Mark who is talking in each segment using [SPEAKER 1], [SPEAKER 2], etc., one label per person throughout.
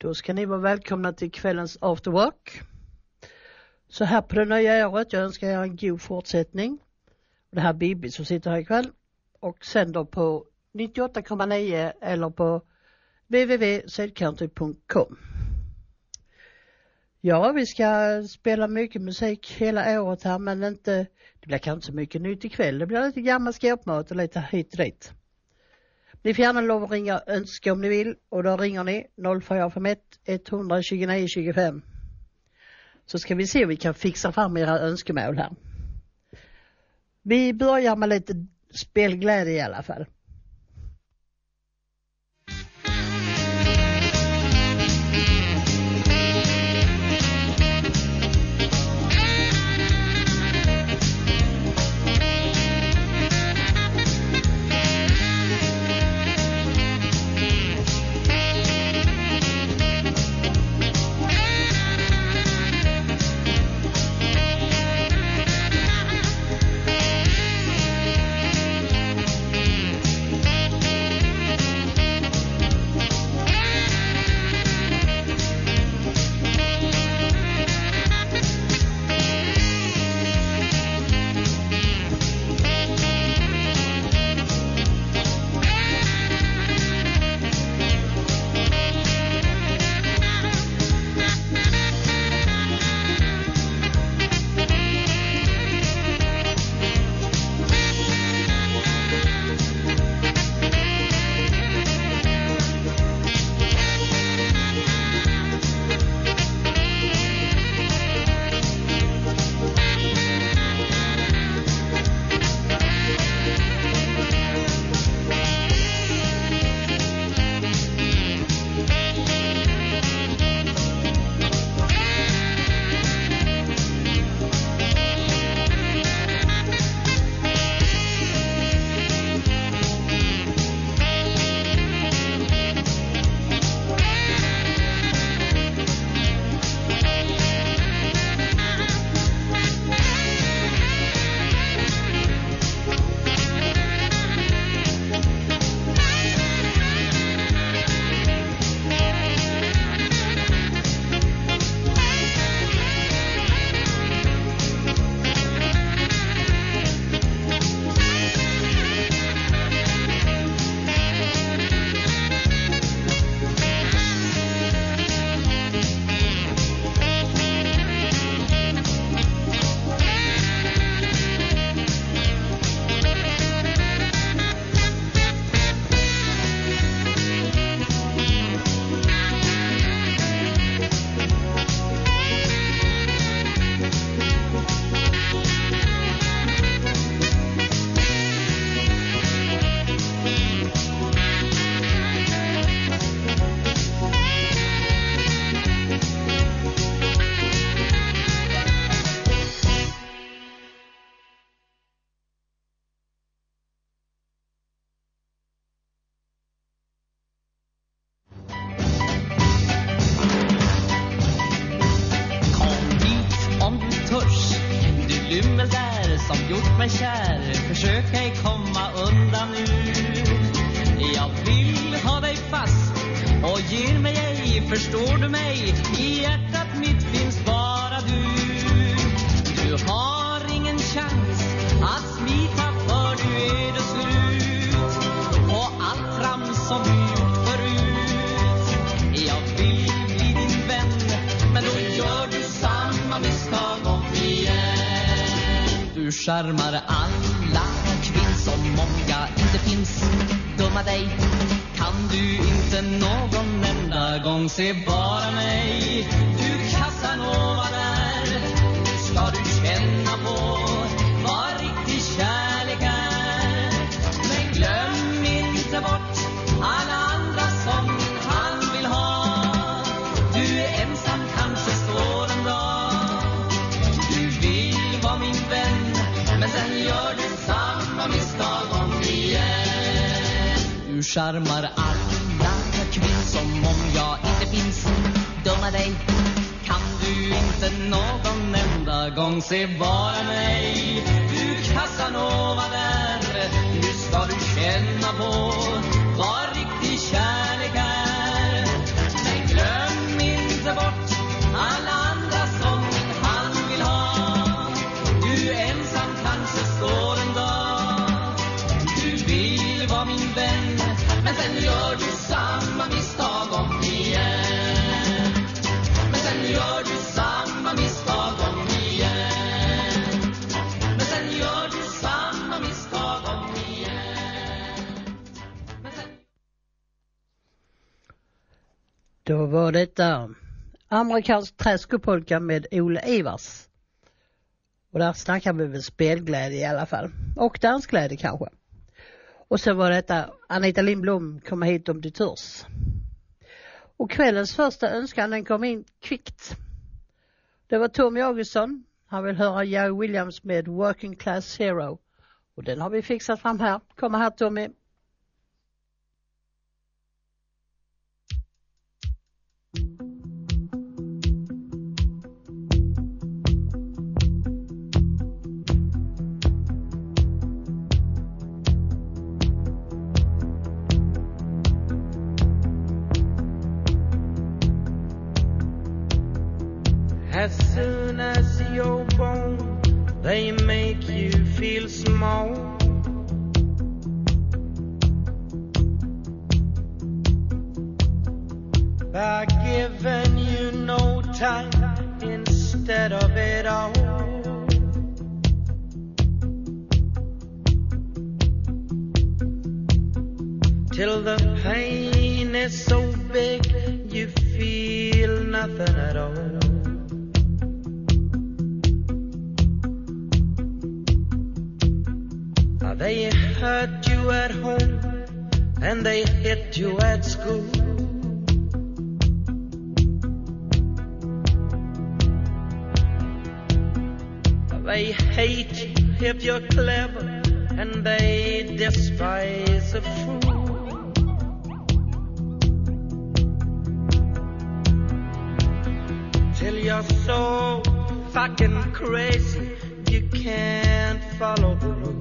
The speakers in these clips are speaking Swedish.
[SPEAKER 1] Då ska ni vara välkomna till kvällens afterwork. Så här på det nya året, jag önskar er en god fortsättning. Det här Bibi som sitter här ikväll. Och sen då på 98,9 eller på www.sydcountry.com. Ja, vi ska spela mycket musik hela året här, men det blir kanske inte så mycket nytt ikväll. Det blir lite gammal skåpmat och lite hit och dit. Ni får gärna lov att ringa önska om ni vill, och då ringer ni 0451 129 25. Så ska vi se om vi kan fixa fram era önskemål här. Vi börjar med lite spelglädje i alla fall.
[SPEAKER 2] Charmar alla kvinnor som många inte finns. Dumma dig, kan du inte någon enda gång se bara mig? Du Casanova där, ska du känna på vad riktig kärlek är. Men glöm inte bort alla andra som han vill ha. Du är ensam, kanske står en dag. Du vill vara min vän, men sen gör du samma misstag om igen. Du charmar alla kvinnor som om jag inte finns. Dumma dig, kan du inte någon enda gång se bara mig? Du Casanova där, nu ska du känna på vad riktig kärlek är. Men glöm sen gör du samma misstag om igen. Men sen gör du samma misstag om igen. Men sen gör du samma misstag om igen. Men sen...
[SPEAKER 1] Då var detta amerikansk träskopolka med Ole Ivars. Och där snackar vi väl spelglädje i alla fall. Och dansglädje kanske. Och så var detta Anita Lindblom kommer hit om du törs. Och kvällens första önskan den kom in kvickt. Det var Tommy Augustsson. Han vill höra Joe Williams med Working Class Hero. Och den har vi fixat fram här. Kommer här Tommy.
[SPEAKER 3] As soon as you're born, they make you feel small. By giving you no time instead of it all. Till the pain is so big you feel nothing at all. They hurt you at home and they hit you at school. They hate you if you're clever and they despise a fool. Till you're so fucking crazy you can't follow the rules.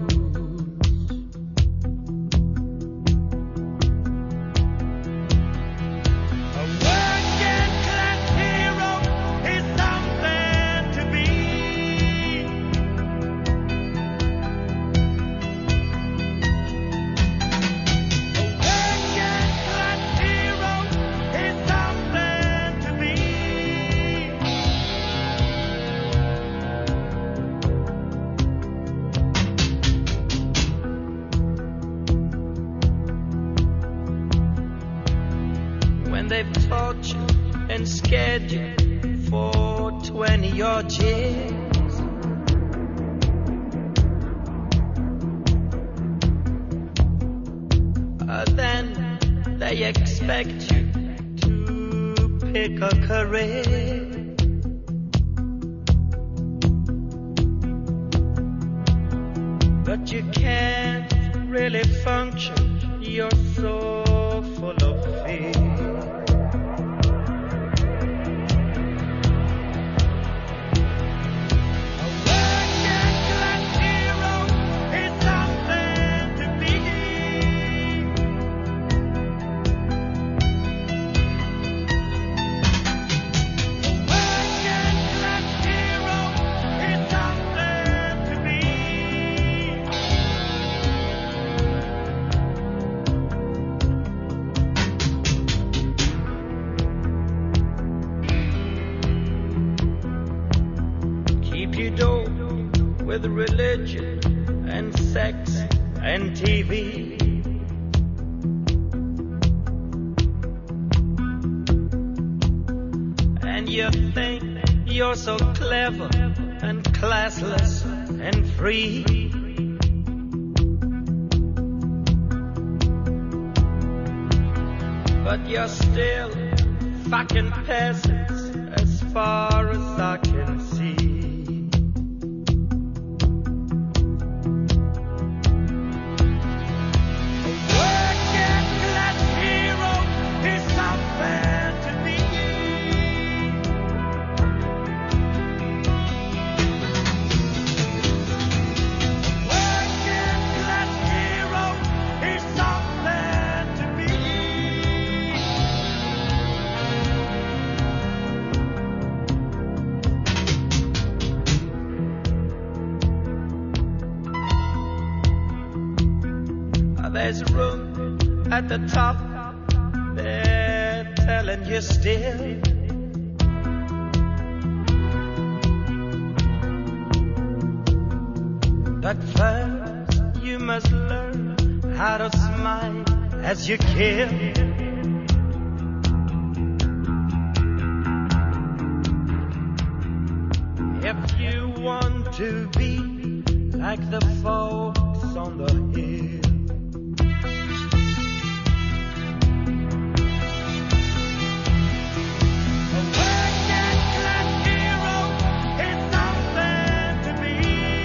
[SPEAKER 3] They've taught you and scared you for 20-odd years. Then they expect you to pick a career. But you can't really function, you're so full of fear. With religion and sex and TV. And you think you're so clever and classless and free. But you're still fucking peasants as far as I can see. There's room at the top, they're telling you still. But first you must learn how to smile as you kill. If you want to be like the folks on the hill, a working class hero is something to be.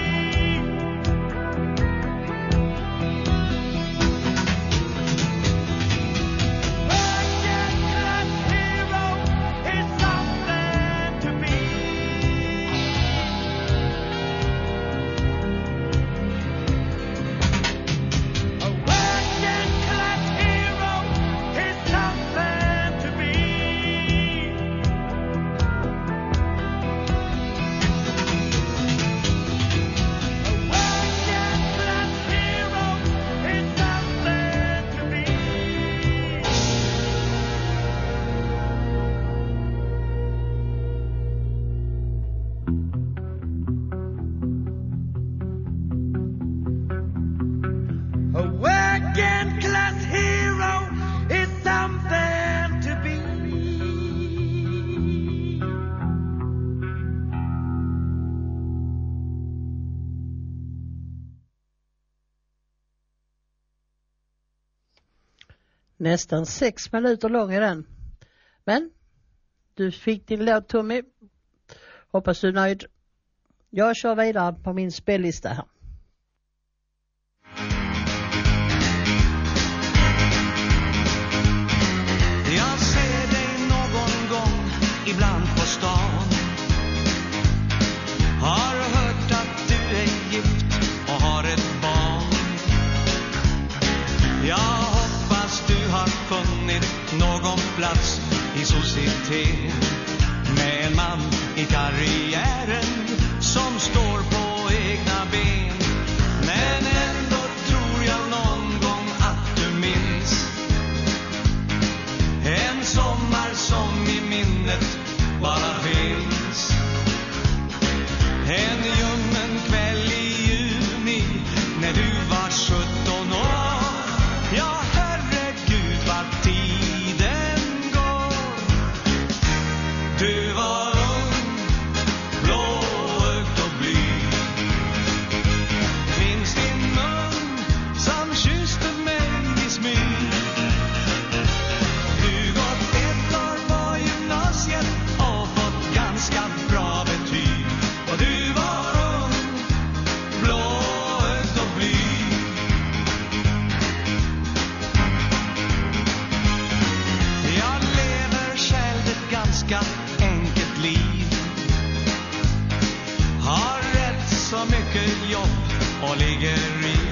[SPEAKER 3] Working class hero is something to be. A working class hero is something to be. A working class hero is something to be. A working class hero is something to be.
[SPEAKER 1] Nästan 6 minuter lång är den. Men du fick din låt, Tommy. Hoppas du är nöjd. Jag kör vidare på min spellista här.
[SPEAKER 4] Jag ser dig någon gång ibland på stan. Har hört att du är gift och har ett barn. Jag hoppas du har funnit någon plats i societet med en man i karriären som står på egna ben. Men ändå tror jag någon gång att du minns en sommar som i minnet bara finns. En ljummen kväll i juni när du var 17 år. Ja, herregud vad tiden går. Du var ung, blåögd och blyg. Minns din mun som kysste mig i smyg. Du gått 1 år på gymnasiet och fått ganska bra betyg. Och du var ung, blåögd och blyg. Jag lever själv ett ganska enkelt liv. Har rätt så mycket jobb och ligger i.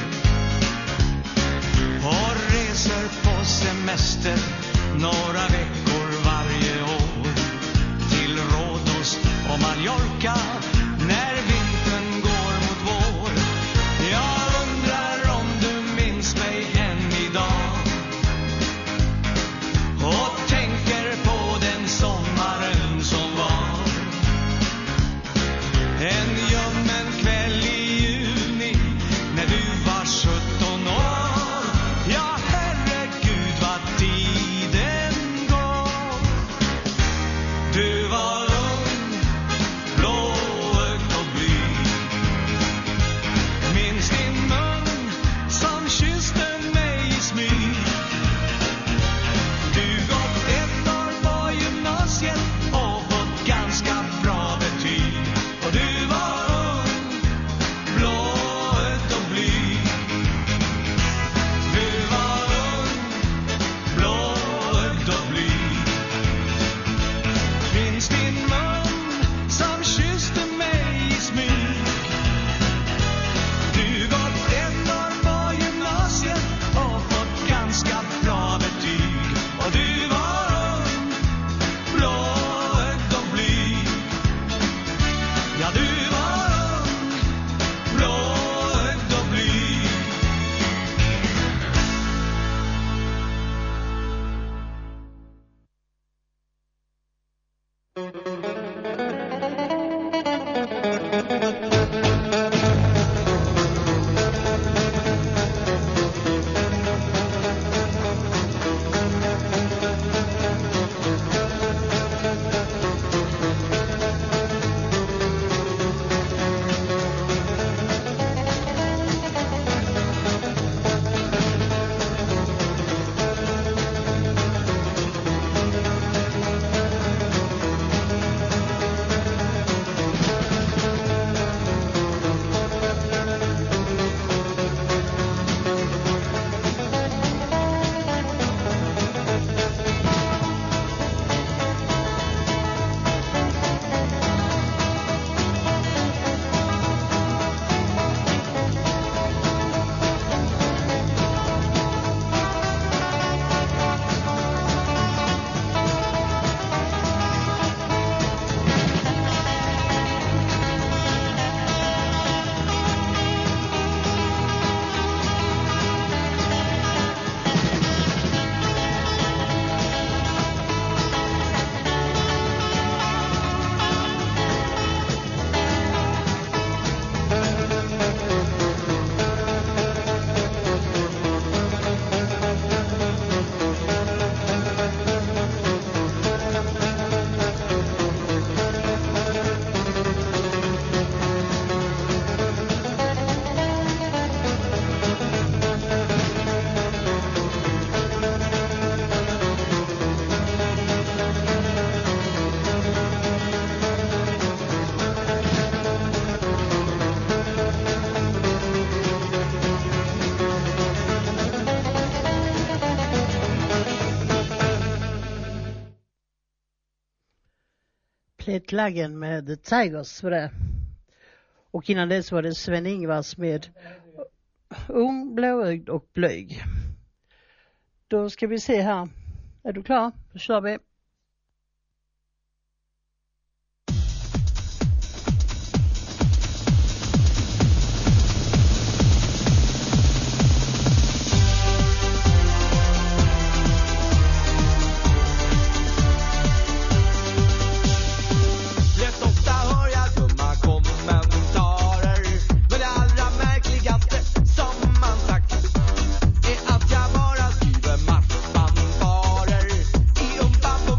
[SPEAKER 4] Och reser på semester några veckor varje år till Rhodos och Mallorca när vintern går mot vår. Jag undrar om du minns mig än idag och tänker på den sommaren som var. En ljummen kväll i juni när du var 17 år. Ja, herregud vad tiden går. Du var ung, blå
[SPEAKER 1] Klättlaggen med The Tigers för det. Och innan dess var det Sven-Ingvars med Ung, blåögd och blyg. Då ska vi se här. Är du klar? Då kör vi.
[SPEAKER 5] Bamboo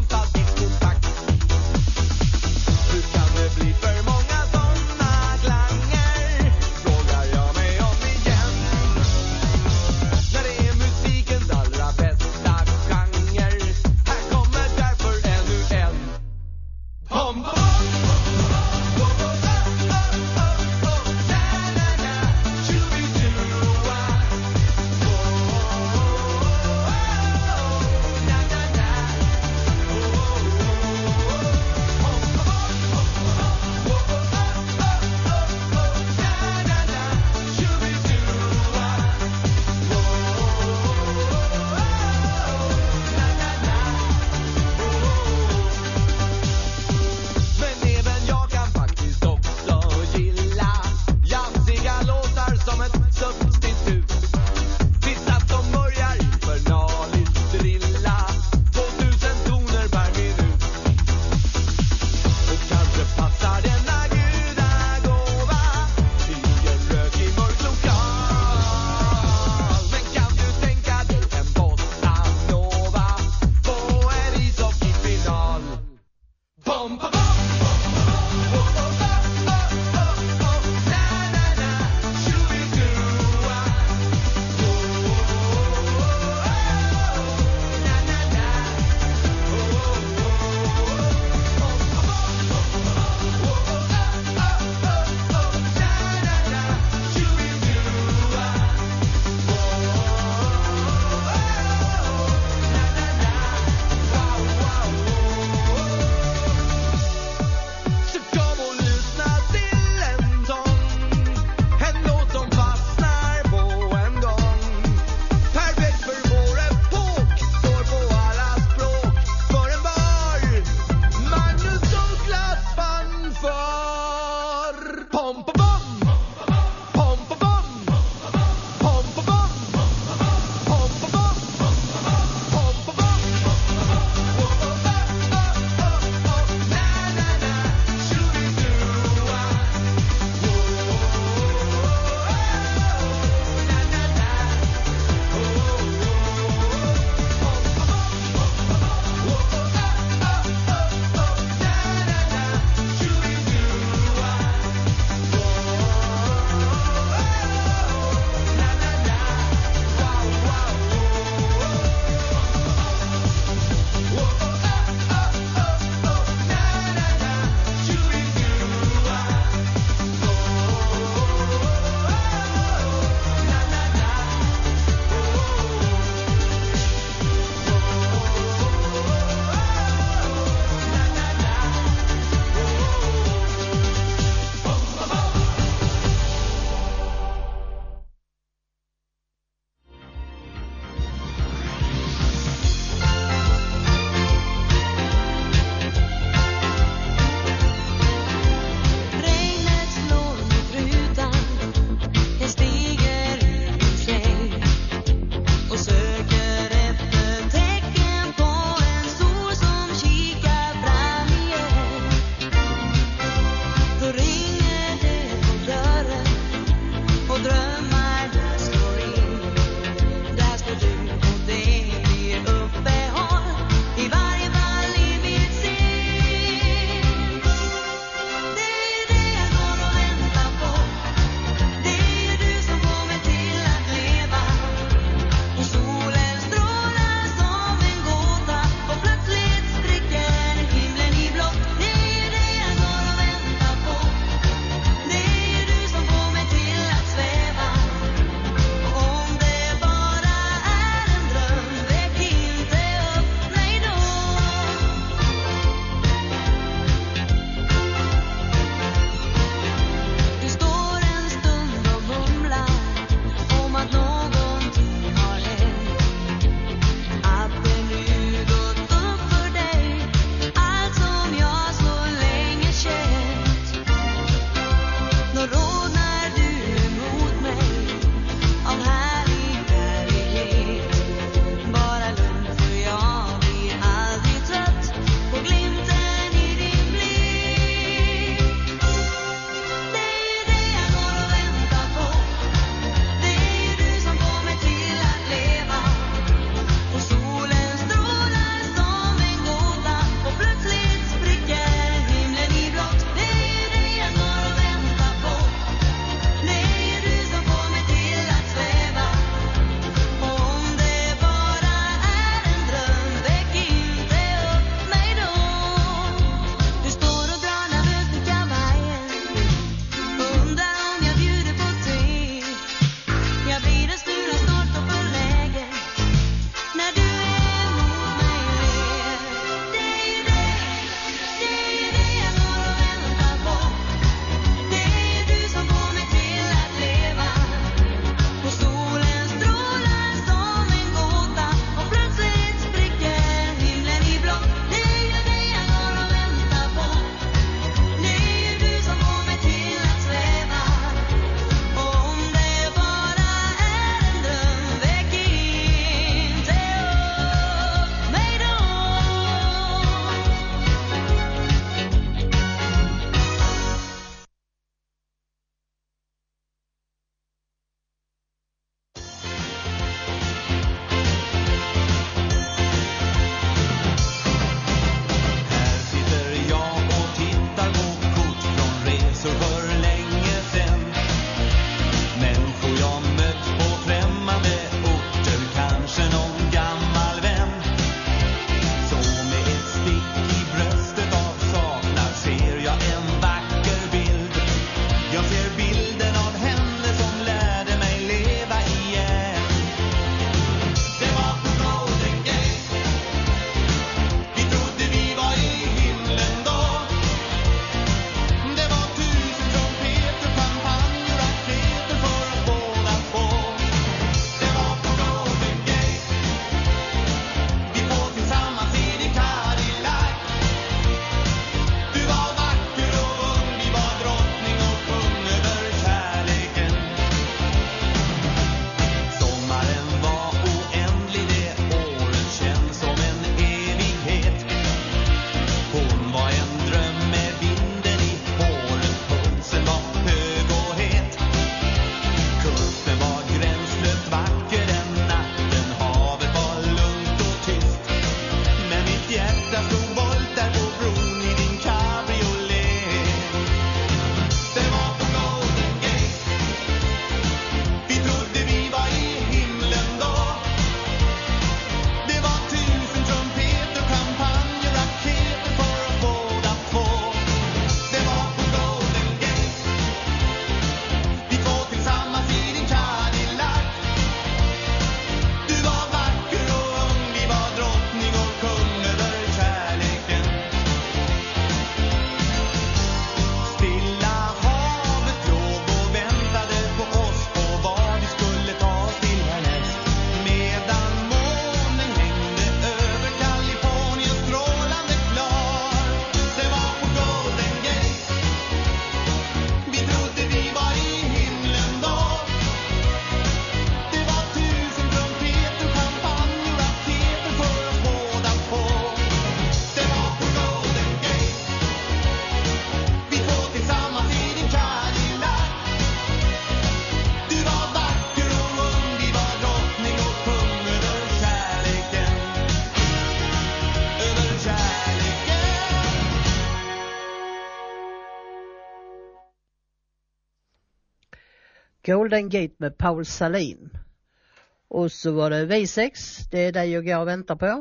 [SPEAKER 1] Golden Gate med Paul Salin. Och så var det V6, det är det jag går och väntar på.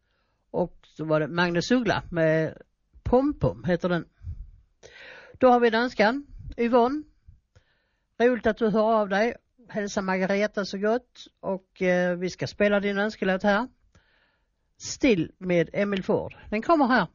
[SPEAKER 1] Och så var det Magnus Uggla med Pom Pom heter den. Då har vi danskan, Yvonne. Roligt att du hör av dig. Hälsa Margareta så gott. Och vi ska spela din önskelåt här. Still med Emil Ford. Den kommer här.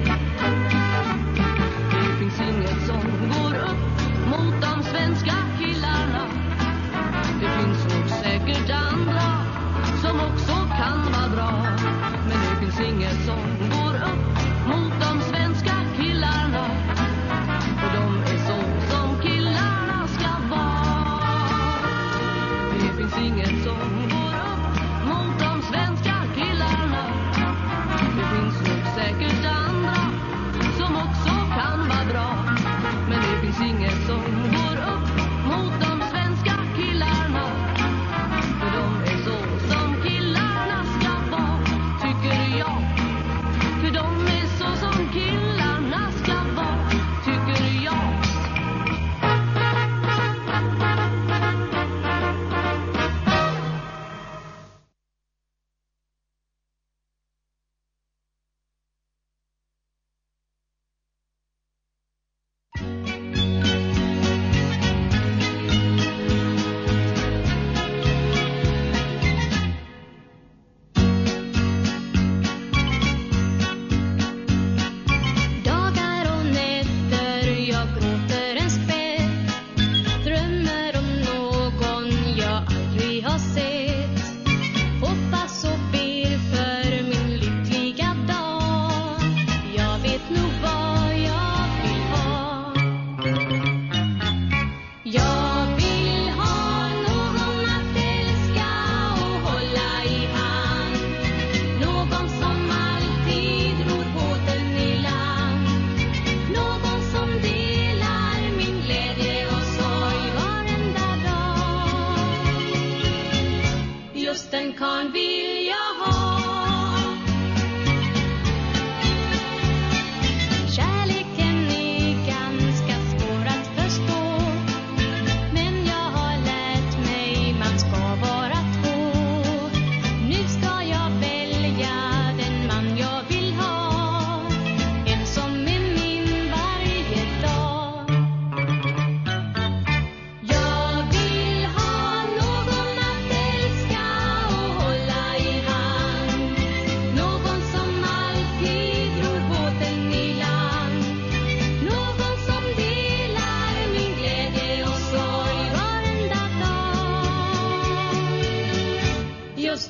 [SPEAKER 5] Det finns inget som går upp mot de svenska killarna.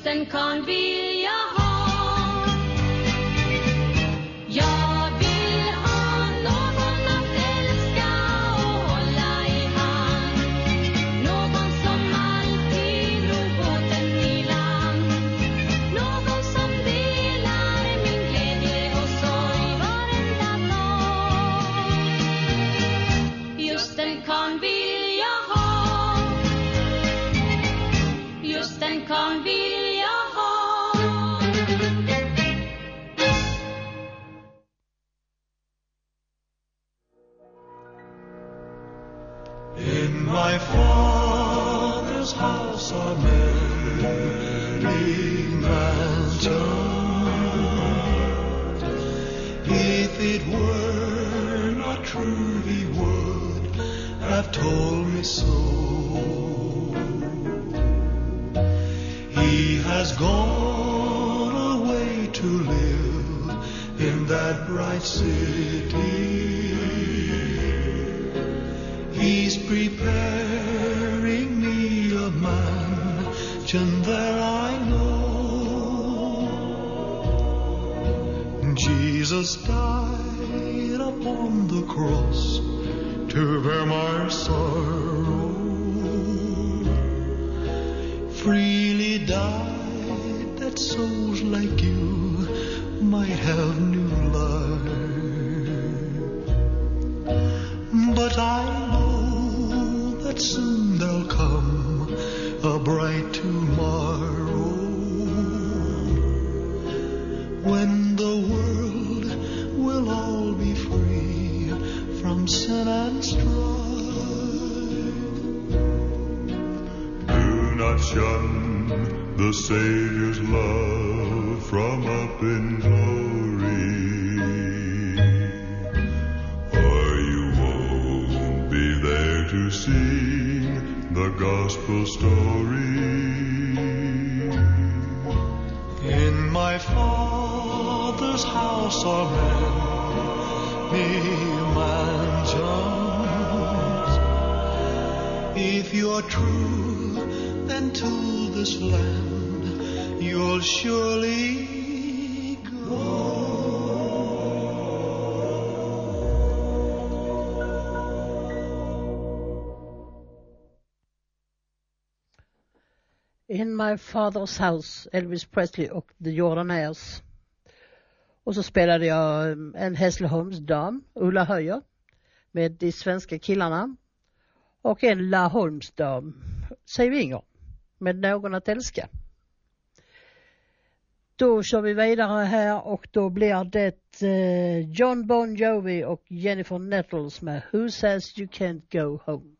[SPEAKER 5] en karl vill jag ha. Jag vill ha någon att älska och hålla i hand. Någon som alltid ror båten i land. Någon som delar min glädje och sorg varenda dag. Just en karl vill jag ha. Just en karl vill jag ha.
[SPEAKER 4] In my father's house are many mansions. If it were not true, he would have told me so. He has gone away to live in that bright city. He's preparing me a mansion there, I know. Jesus died upon the cross to bear my sorrow. Freely died that souls like you might have new life. But I know that soon there'll come a bright tomorrow when the world will all be free from sin and strife. Do not shun the Savior's love from up in glory, or you won't be there to sing the gospel story. In my Father's house are many mansions. If you're true, then to this land you'll surely go.
[SPEAKER 1] In my father's house, Elvis Presley och The Jordanaires. Och så spelade jag en Hässleholmsdam, Ulla Höjer, med de svenska killarna. Och en Laholmsdam, Siv Inger, med Någon att älska. Då kör vi vidare här och då blir det John Bon Jovi och Jennifer Nettles med Who Says You Can't Go Home.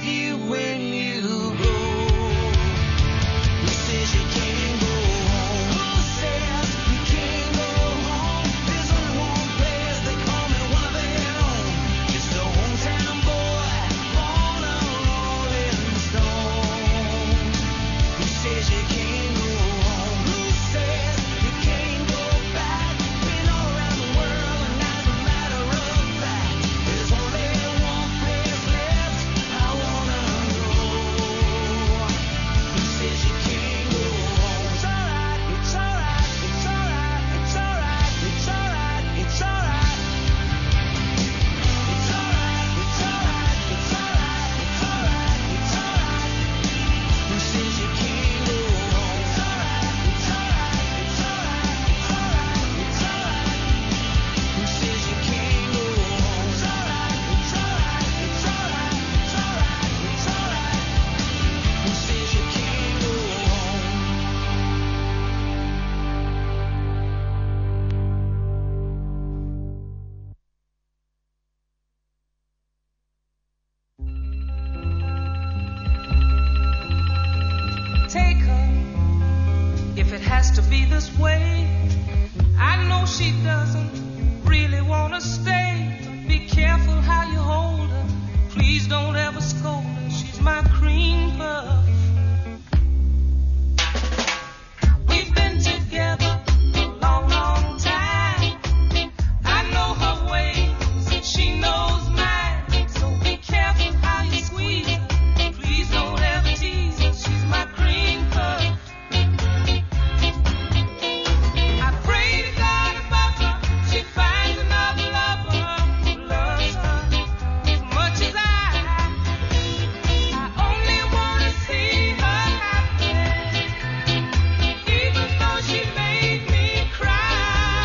[SPEAKER 4] you when you go? Who says you can't go home? Who says you can't go home? There's only one place they call me one of their own. Just a hometown boy, born a rolling stone. Who says you can't go home? Who says you can't go back? Been all around the world, and as a matter of fact, there's only one place left I wanna go. Who says you can't go home? It's alright, it's alright, it's alright, it's alright, it's alright, it's alright. It's alright, it's alright, it's alright, it's alright, it's alright. Who says you can't go home? It's alright, it's alright, it's alright, it's alright, it's alright. Who says you can't go home? It's alright, it's alright, it's alright, it's alright, it's alright. Who says you can't go home?
[SPEAKER 6] Take her if it has to be this way. I know she doesn't really want to stay. But be careful how you hold her. Please don't ever scold her. She's my cream puff. We've been together a long, long time. I know her ways and she knows mine. So be careful how you squeeze her. Please don't ever tease her. She's my cream puff. I pray to God above her, she finds another lover who loves her as much as I. I only wanna see her happy, even though she made me cry.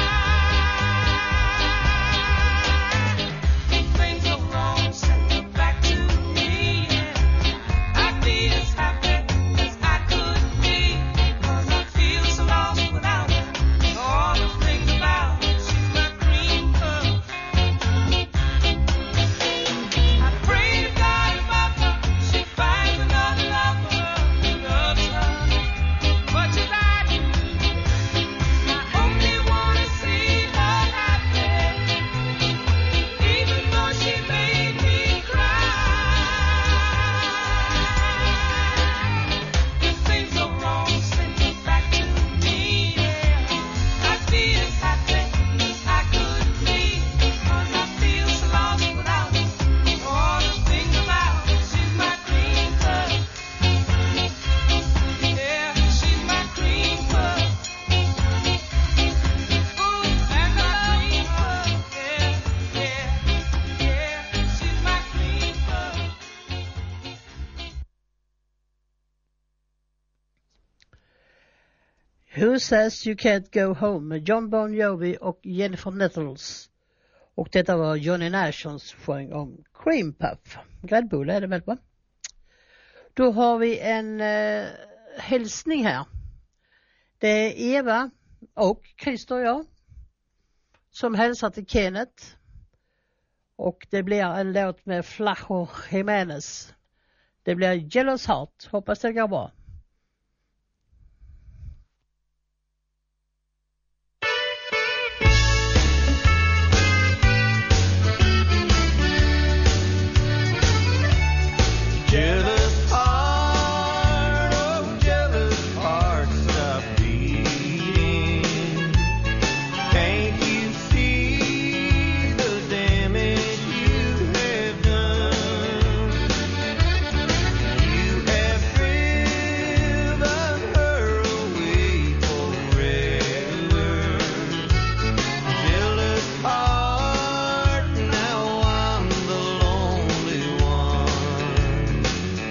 [SPEAKER 6] If things are wrong, send her back to me. I'd be as happy as I could be, 'cause I feel so lost without her. And all the things about her, she's my cream puff. I pray to God above her, she finds another lover who loves her as much as I do. I only wanna see her happy, even though she made me cry. If things are wrong, send her back to me. I'd be as happy as I could be, 'cause I feel so lost without her. All the things about her, she's my cream puff. Yeah, she's my cream puff. Ooh, and my cream puff. Yeah, yeah, yeah, she's my cream puff.
[SPEAKER 1] Who Says You Can't Go Home med John Bon Jovi och Jennifer Nettles. Och detta var Johnny Nash som sjöng om Cream Puff. Gräddbulle är det väl, va? Då har vi en hälsning här. Det är Eva och Christer, ja, som hälsar till Kenneth. Och det blir en låt med Flajo Jimenez. Det blir Jealous Heart. Hoppas det går bra.
[SPEAKER 4] Jealous heart, oh jealous heart, stop beating. Can't you see the damage you have done? You have driven her away forever. Jealous heart, now I'm the lonely one.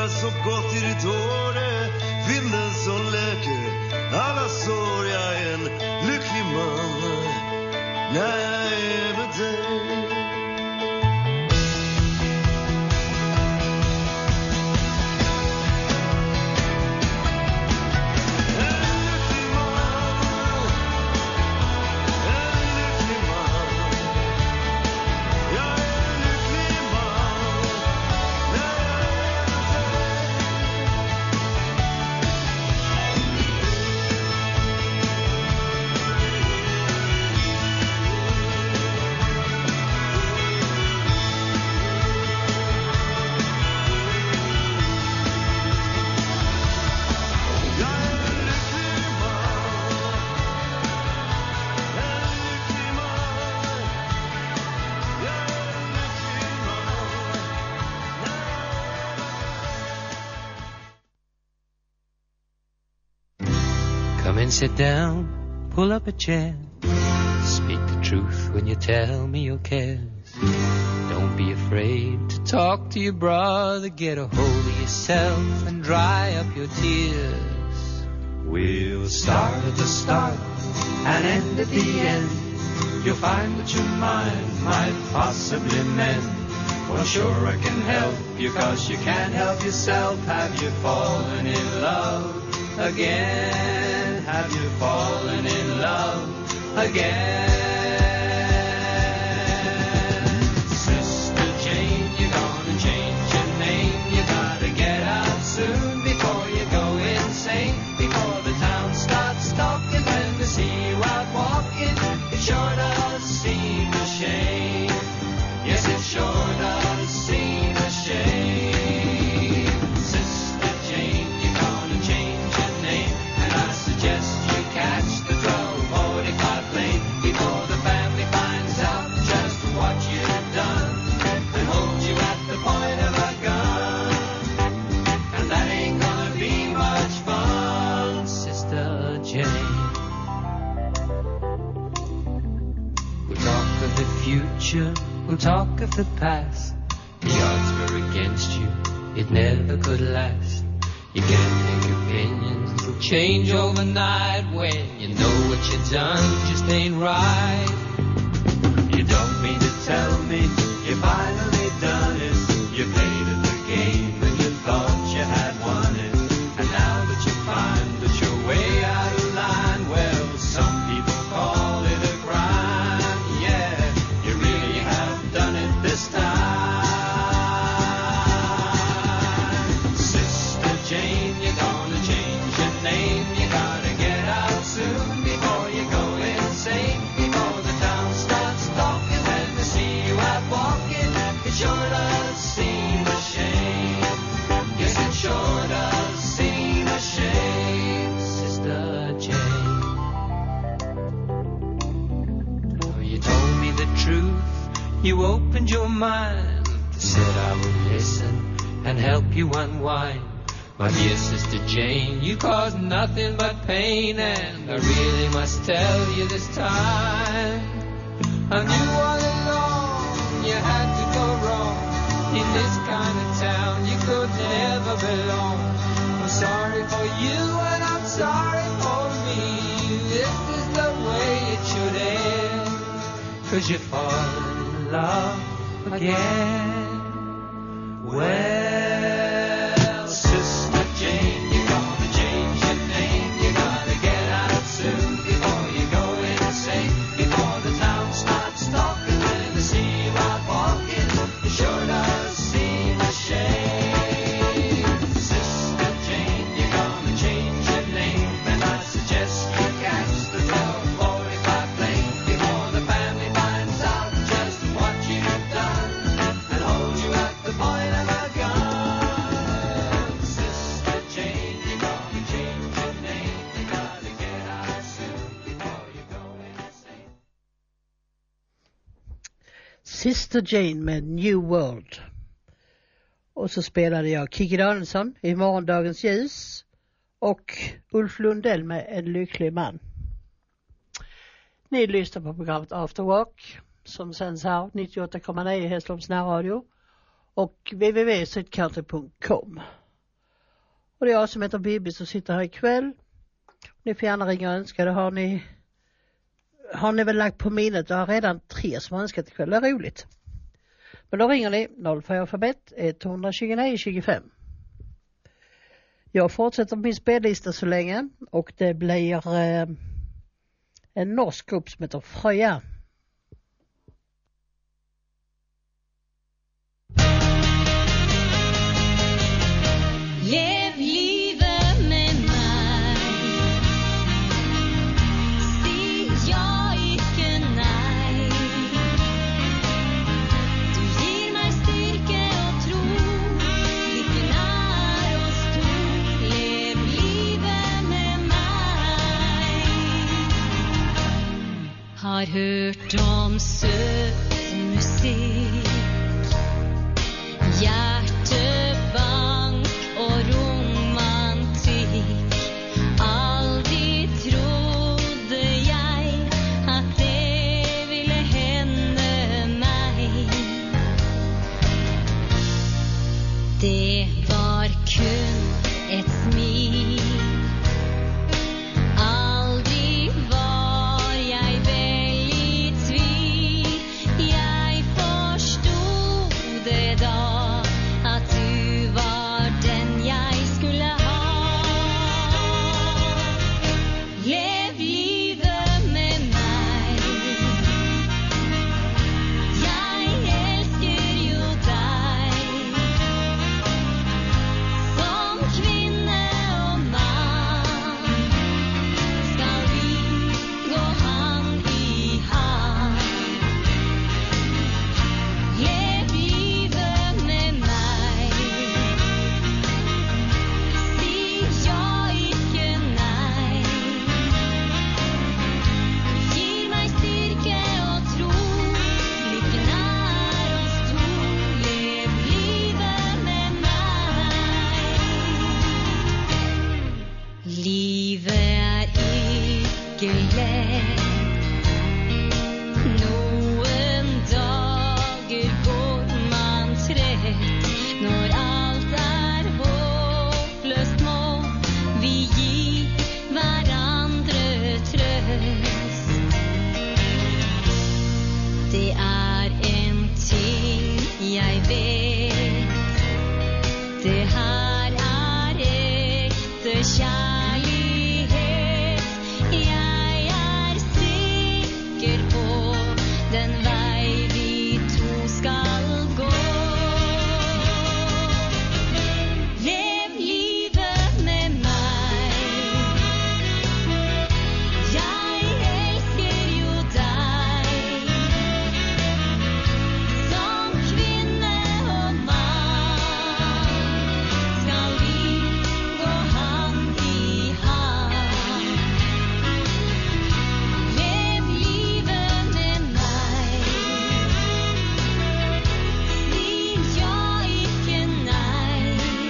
[SPEAKER 7] så gott i ditt hår, det vinden som läker alla sår. Jag är en lycklig man när jag är med dig.
[SPEAKER 8] Sit down, pull up a chair. Speak the truth when you tell me your cares. Don't be afraid to talk to your brother. Get a hold of yourself and dry up your tears.
[SPEAKER 4] We'll start at the start and end at the end. You'll find that your mind might possibly mend. Well, sure I can help you, 'cause you can't help yourself. Have you fallen in love again? Have you fallen in love again? Sister Jane, you're gonna change your name. You gotta get out soon before you go insane. Before the town starts talking when they see you out walking. It sure does seem a shame. Yes, it sure does seem a shame. Sister Jane, you're gonna change your name. And I suggest you catch the 12:45 plane before the family finds out just what you've done and hold you at the point of a gun. And that ain't gonna be much fun, Sister Jane.
[SPEAKER 8] We'll talk of the future, we'll talk of the past. The odds were against you, it never could last. You can't think opinions will change overnight when you know what you've done just ain't right.
[SPEAKER 4] You don't mean to tell me you finally done it. You played at the game and you thought you had won it. And now that you find that you're way out of line, well, some people call it a crime. Yeah, you really have done it this time. Sister Jane, you're gonna change your name. You gotta get out soon before you go insane. Before the town starts talking when they see you out walking. It sure does seem a shame. Yes, it sure does seem a shame, Sister Jane.
[SPEAKER 8] Oh, you told me the truth, you opened your mind. You said I would listen and help you unwind. My dear Sister Jane, you caused nothing but pain, and I really must tell you this time. I knew all along you had to go wrong. In this kind of town you could never belong. I'm sorry for you and I'm sorry for me. This is the way it should end. 'Cause you fall in love again.
[SPEAKER 4] Well, Sister Jane, you're gonna change your name. You gotta get out soon before you go insane. Before the town starts talking when they see you out walking. It sure does seem a shame. Sister Jane, you're gonna change your name. And I suggest you catch the 12:45 plane before the family finds out just what you've done and hold you at the point of a gun. Sister Jane, you're gonna change your name. You gotta get out soon before you go insane.
[SPEAKER 1] Sister Jane med New World. Och så spelade jag Kikki Danielsson i Morgondagens ljus och Ulf Lundell med En lycklig man. Ni lyssnar på programmet After Work som sänds här 98,9 Hässleholms närradio och www.sydcountry.com. Och det är jag som heter Bibi som sitter här ikväll. Ni får gärna ringa och önska. Det har ni väl lagt på minnet. Jag har redan 3 som har önskat ikväll. Det är roligt. Men då ringer ni 04 alfabet 129 25. Jag fortsätter på min spellista så länge. Och det blir en norsk grupp som heter Fröja.
[SPEAKER 5] Lev livet med mig. Si ja, ikke nei. Du gir meg styrke og tro. Lykken er oss to. Lev livet med meg. Har hørt om søt musikk. Hjertebank og romantikk. Aldri trodde jeg at det ville hende meg. Det var kun et smil. Aldri var jeg vel i tvil. Jeg forstod det da. At du var den jeg skulle ha. Lev livet med meg. Jeg elsker jo deg. Som kvinne og mann skal vi gå hand i hand. Lev livet med meg. Si ja, ikke nei. Gir meg styrke og tro. Lykken er oss to. Lev livet med meg. Livet er ikke lett. Noen dager går man trett. Når alt er håpløst må vi gi hverandre trøst. Det er en ting jeg vet. Det her er ekte kjærlighet. Jeg er sikker på den vei vi to skal gå. Lev livet med meg. Jeg elsker jo deg. Som kvinne og mann skal vi gå hand i hand. Lev livet med meg. Si ja, ikke nei.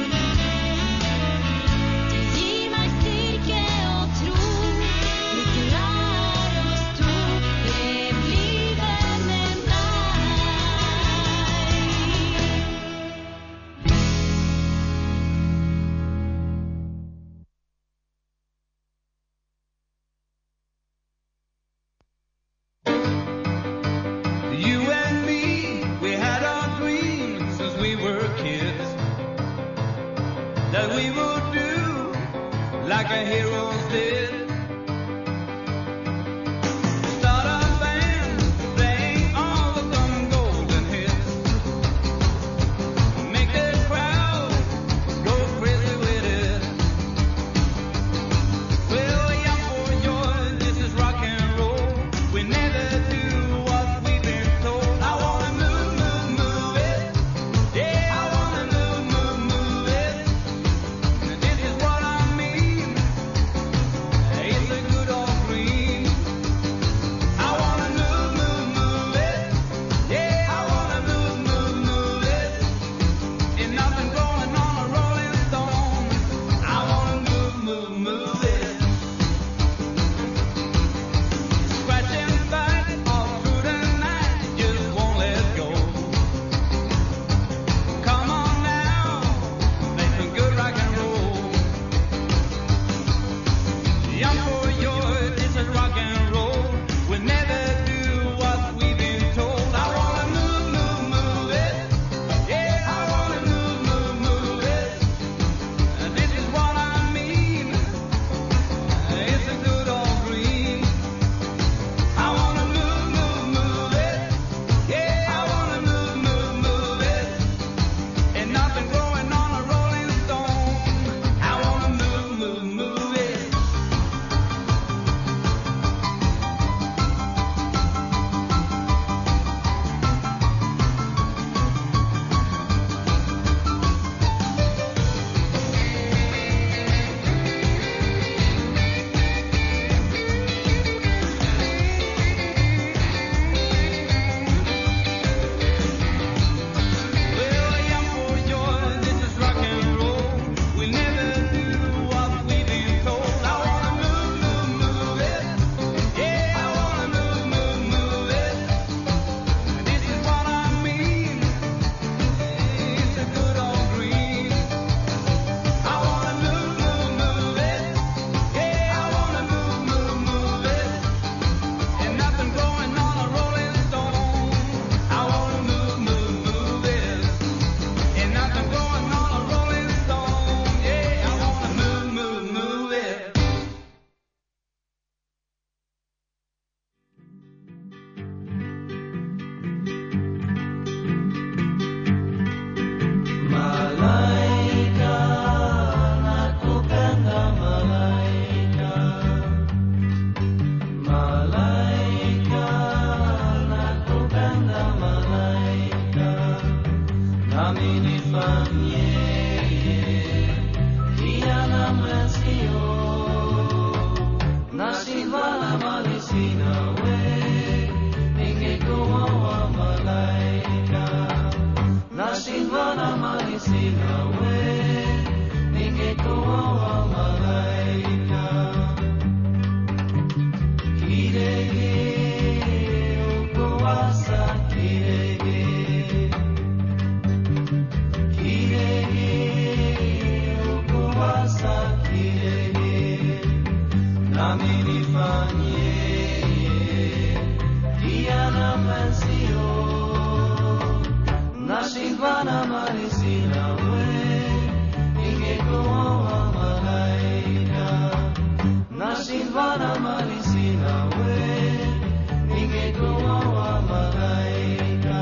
[SPEAKER 5] Du gir meg styrke og tro. Lykken er oss to. Lev livet med meg.
[SPEAKER 4] You and me, we had our dreams since we were kids. That we would do like our heroes did. Start a band, playing all of them golden hits. Make the crowd go crazy with it. Well, yeah, for joy, this is rock and roll. We never do what we've been told. I wanna move, move, move it. Yeah, I wanna move, move, move it. This is what I mean.
[SPEAKER 3] Kiana Mesio, Nashivana Malisina, Ingekuwa Malaika, Nashivana Malisina, Ingekuwa Malaika, Kirege, Ukuwasa, Kirege, Kirege, Ukuwasa, Kirege, nami nifanye Kiana Mesio, Nashivana Malisina, Ingekuwa Malaika, Nashivana Malisina, Ingekuwa Malaika.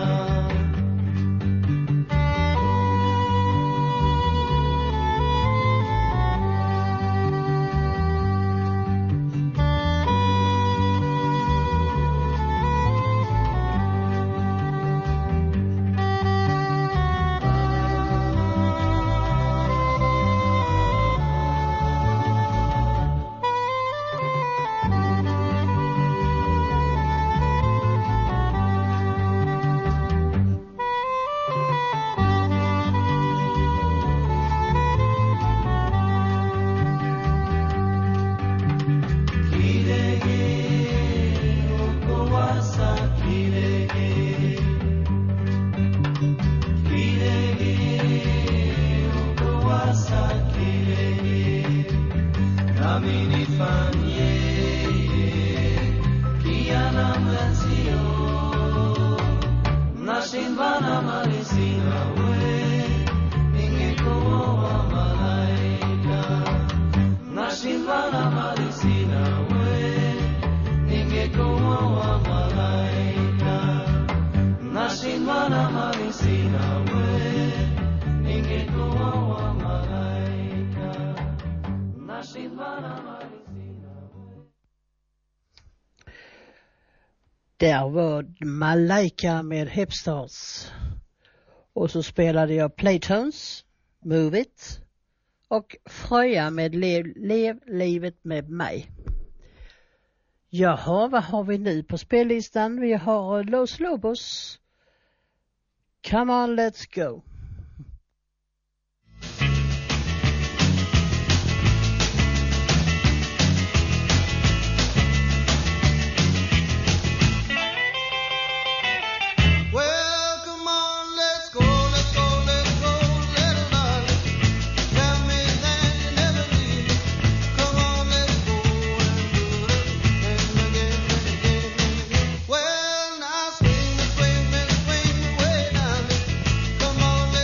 [SPEAKER 1] Där var Malaika med Hipstars. Och så spelade jag Playtones, Move It. Och Fröja med Lev livet med mig. Jaha, vad har vi nu på spellistan? Vi har Los Lobos. Come on, let's go.
[SPEAKER 9] Well, now swing me, swing me, swing me way down. Come on,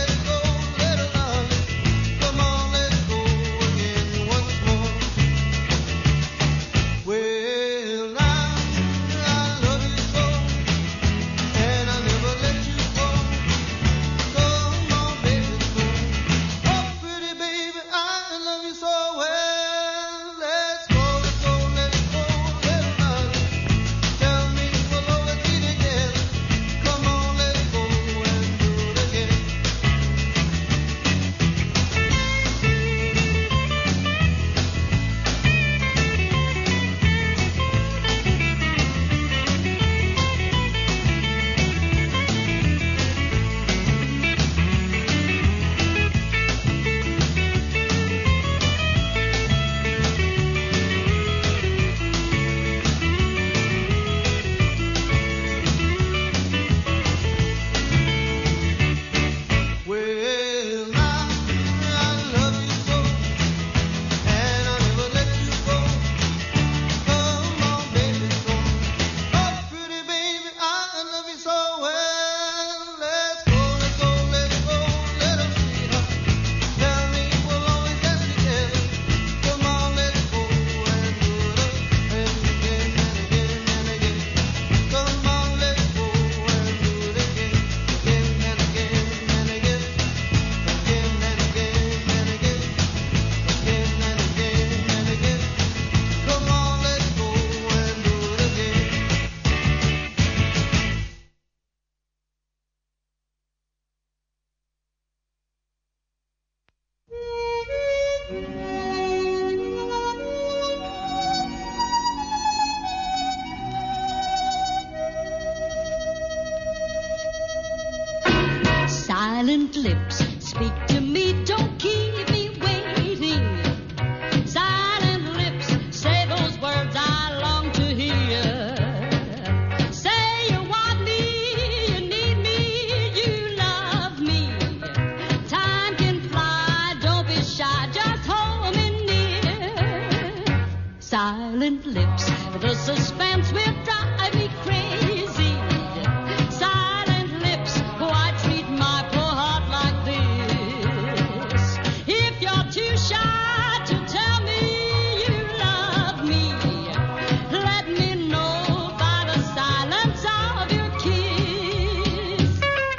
[SPEAKER 5] silent lips. The suspense will drive me crazy. Silent lips, why treat my poor heart like this? If you're too shy to tell me you love me, let me know by the silence of your kiss.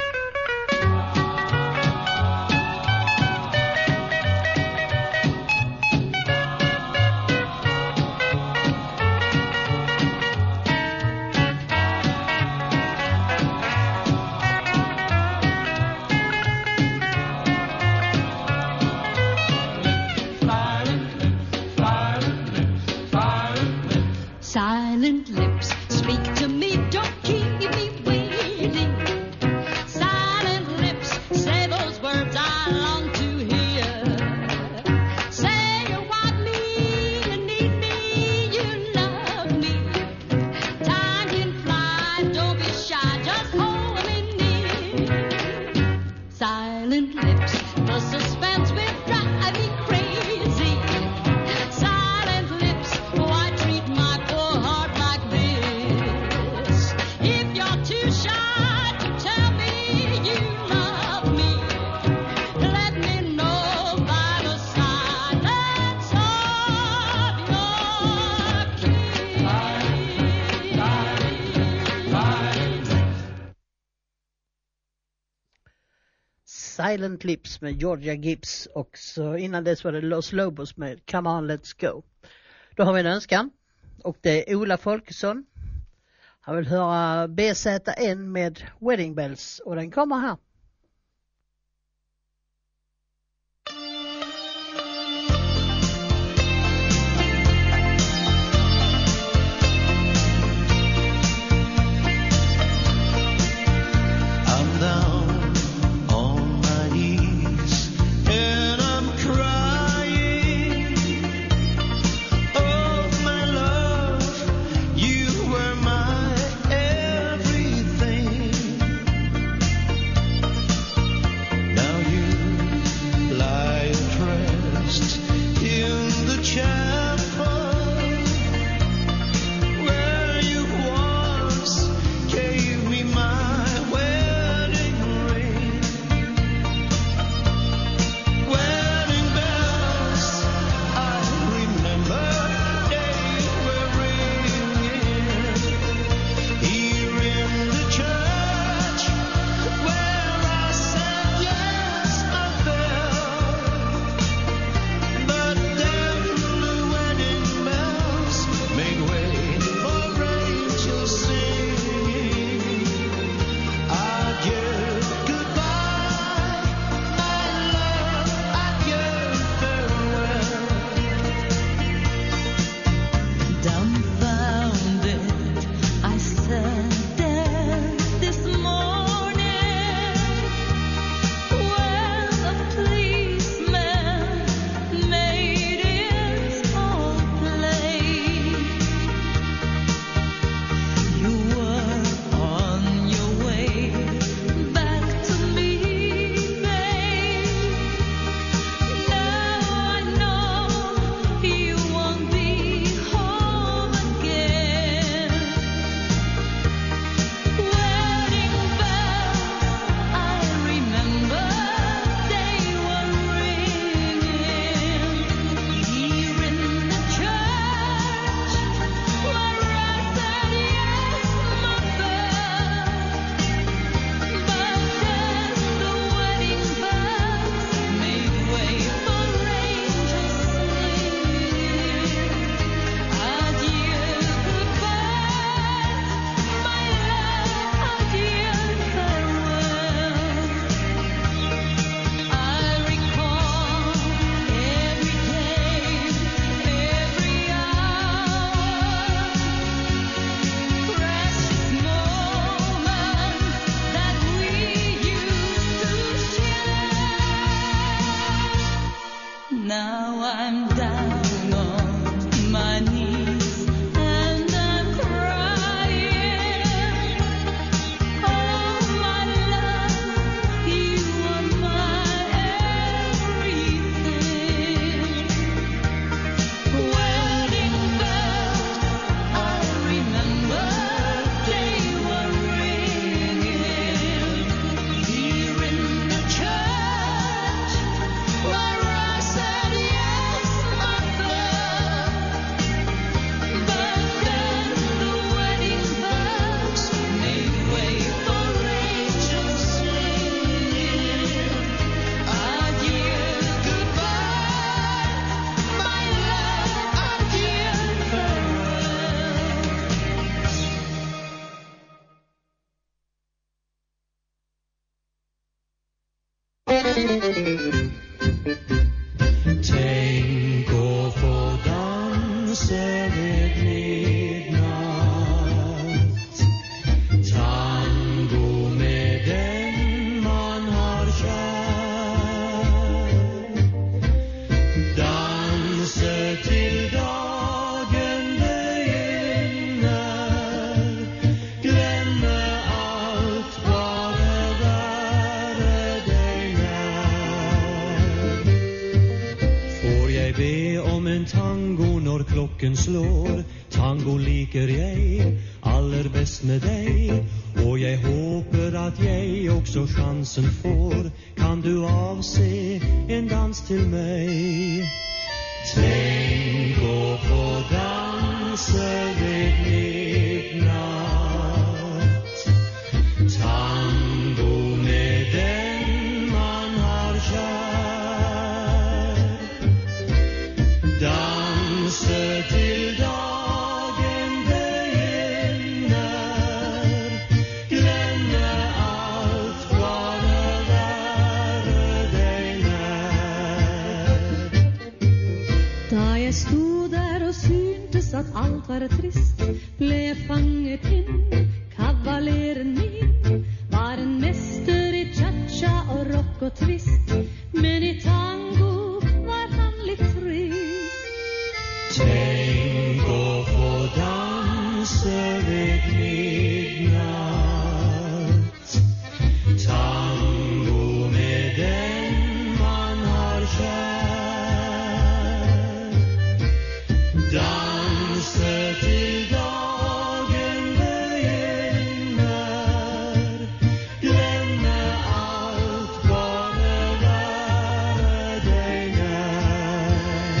[SPEAKER 5] Silent lips, speak to me, don't keep me waiting. Silent lips, say those words I long to hear. Say you want me, you need me, you love me. Time can fly, don't be shy, just hold me near. Silent lips, the suspense will drive me crazy. Silent lips, why treat my poor heart like this? If you're too shy to tell me you love me, let me know by the silence of your kiss.
[SPEAKER 1] Silent Lips med Georgia Gibbs, och så innan dess var det Los Lobos med Come On Let's Go. Då har vi en önskan, och det är Ola Folkesson. Han vill höra BZN med Wedding Bells, och den kommer här.
[SPEAKER 7] I'm down on my knees and I'm crying. Oh my love, you were my everything. Now you lie dressed in the chapel where you once gave me my wedding ring. Wedding bells, I remember they were ringing here in the church where I said yes, I fell. But then the wedding bells made way for angels singing. Adieu, goodbye, my love, adieu, farewell.
[SPEAKER 5] Dumbfounded, I sat there this morning when the policeman made his whole play. You were on your way back to me, babe. Now I know you won't be home again. Wedding bells, I remember they were ringing here in the church where I said yes, my belle. But then the wedding bells made way for angels singing. Adieu, goodbye, my love, adieu, farewell. I recall every day, every hour, precious moments that we used to share. Now I'm down on my knees and I'm crying. Oh my love, you are my everything. Wedding bells.
[SPEAKER 9] be om en tango når klokken slår. Tango liker jeg aller best med deg, og jeg håper at jeg også chansen får. Kan du avse en dans til meg? Tenk å få danse ved midnatt. Tango med den man har kjær. Danse til dagen begynner. Glemme alt, bare være deg nær.
[SPEAKER 5] Da jeg stod der og syntes at alt var trist, ble jeg fanget inn. Kavaleren min var en mester i cha-cha og rock og twist, men i tango var han litt trist.
[SPEAKER 9] Tenk å få danse ved midnatt. Tango med den man har kjær. Danse til dagen begynner. Glemme alt, bare være deg nær.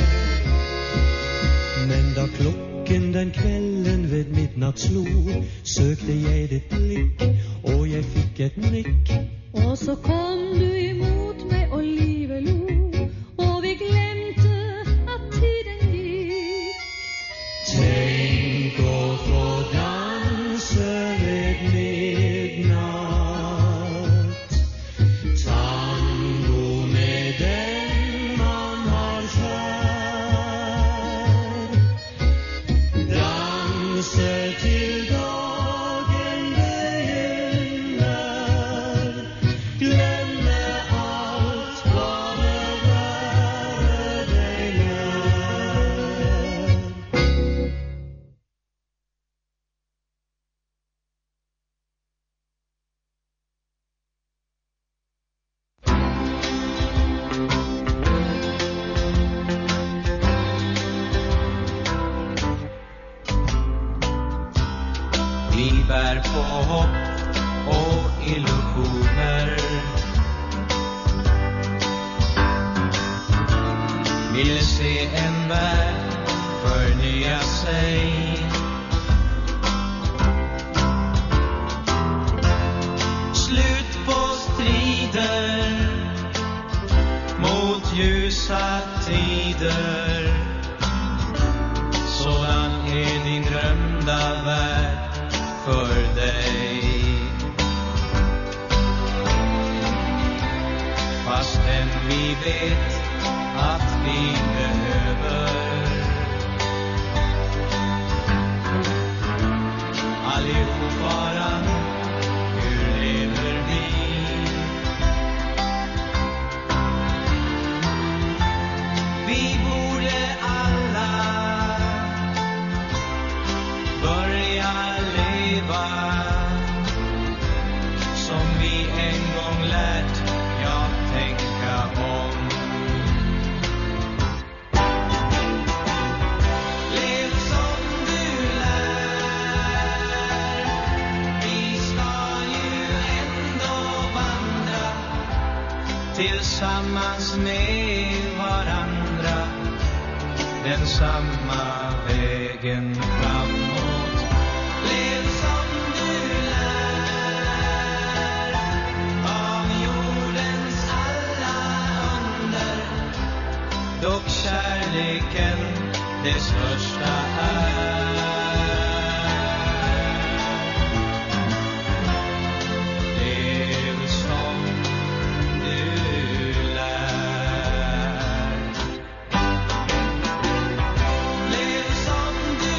[SPEAKER 9] Men da klokken den kvelden ved midnatt slo, søkte jeg ditt blikk, og jeg fikk et nikk.
[SPEAKER 5] Og så kom du imot meg og livet lo, og vi glemte at tiden gikk.
[SPEAKER 9] Tenk å få danse ved midnatt. Tango med den man har kjær. Danse til dagen begynner. Glemme alt, bare være deg nær.
[SPEAKER 8] Vi bär på hopp och illusioner. Vill se en värld förnya sig. Slut på strider mot ljusa tider. Sådan är din drömda värld för dig. Fastän vi vet att vi behöver allihop varann. Hur lever vi? Vi borde alla börja leva som vi en gång lärt, ja, tänka om. Lev som du lär. Vi ska ju ändå vandra tillsammans med varandra den samma vägen framåt. Lev som du lär av jordens alla under. Dock kärleken det största är. Lev som du lär. Lev som du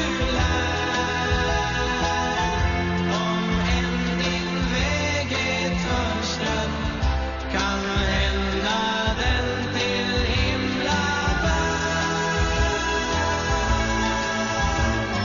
[SPEAKER 8] lär. Om än din väg är törnström, kan hända den till himla bär.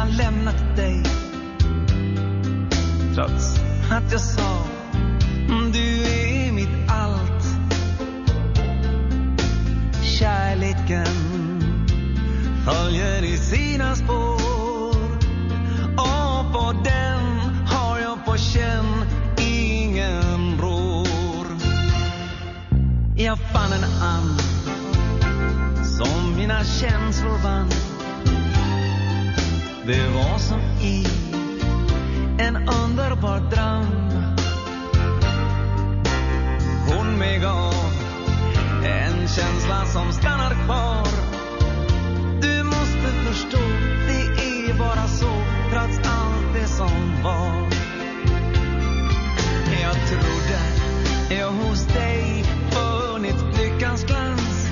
[SPEAKER 3] jag lämnat dig. Trots att jag sa du är mitt allt. Kärleken följer i sina spår, och på den har jag på känn ingen rår. Jag fann en and som mina känslor vann. Det var som i en underbar dröm. Hon mig gav en känsla som stannar kvar. Du måste förstå, det är bara så, trots allt det som var. Jag trodde jag hos dig funnit lyckans glans,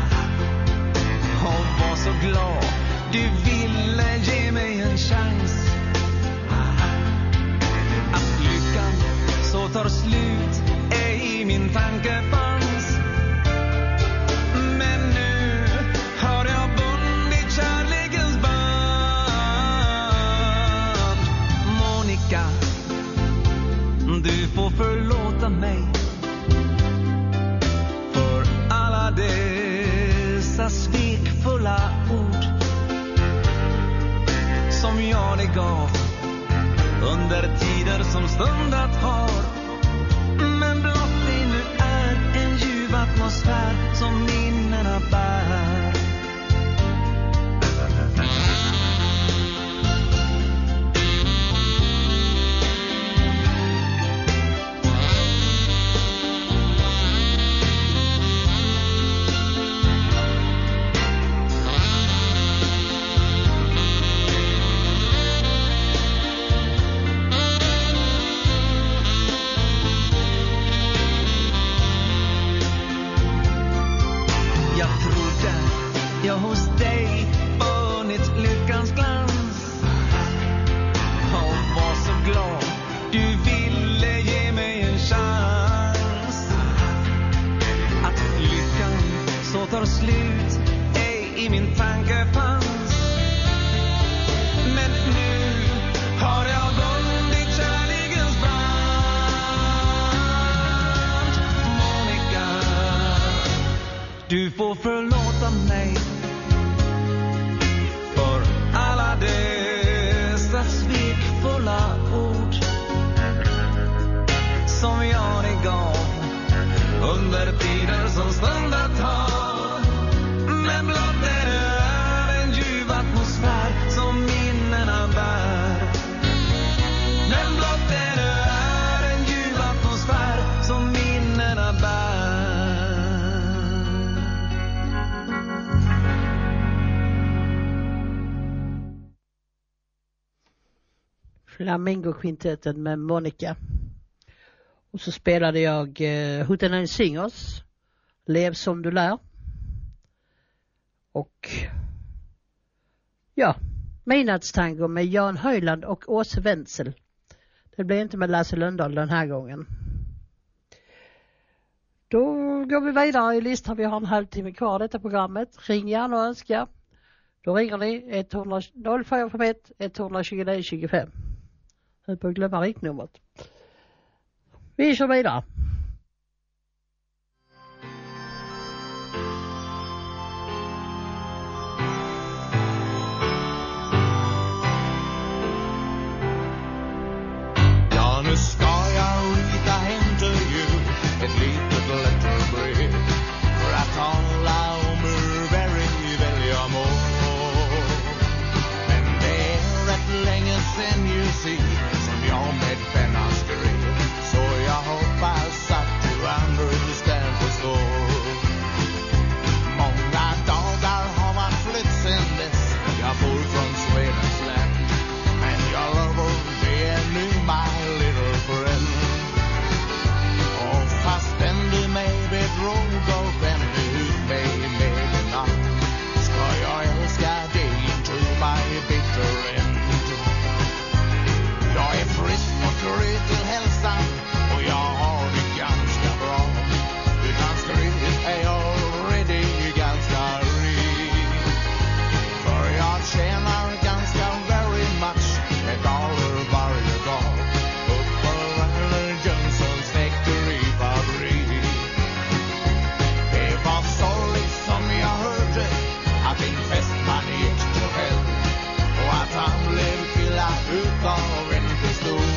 [SPEAKER 3] och var så glad du ville ge mig en chans. Att lyckan så tar slut är i min tanke fanns. Men nu har jag bundit kärlekens band. Monica, du får förlåta mig för alla dessa svekfulla ord som jag dig gav under tider som stundat har. Men blott det nu är en ljuv atmosfär som minnena bär. Jag hos dig funnit lyckans glans, och var så glad du ville ge mig en chans. Att lyckan så tar slut är i min tanke fanns. Men nu har jag bundit kärlekens band. Monica, du får förlåta mig för alla dessa svekfulla ord som jag dig gav under tider som stundat har. Men blott det är en ljuv atmosfär som minnena bär. Men blott det är en ljuv atmosfär som minnena bär.
[SPEAKER 1] Flamingo-kvintetten med Monica. Och så spelade jag Hootenanny Singers, Lev som du lär. Och ja, Midnattstango med Jan Höjland och Åse Wenzel. Det blev inte med Lasse Lundahl den här gången. Då går vi vidare i listan. Vi har en halvtimme kvar detta programmet. Ring gärna och önska. Då ringer ni 0451 129 25. Jag får glömma riktnumret. Vi kör vidare.
[SPEAKER 7] Ja, nu ska jag rita hem till jul ett litet letterbrev för att tala om hur very väl jag mår. Men det är rätt länge sen you see som jag med penna skrev, så jag hoppas att du understand förstår. Många dagar har man flytt sen dess jag bor från Svedens land, men jag lovar det är nu my little friend. av en pistol.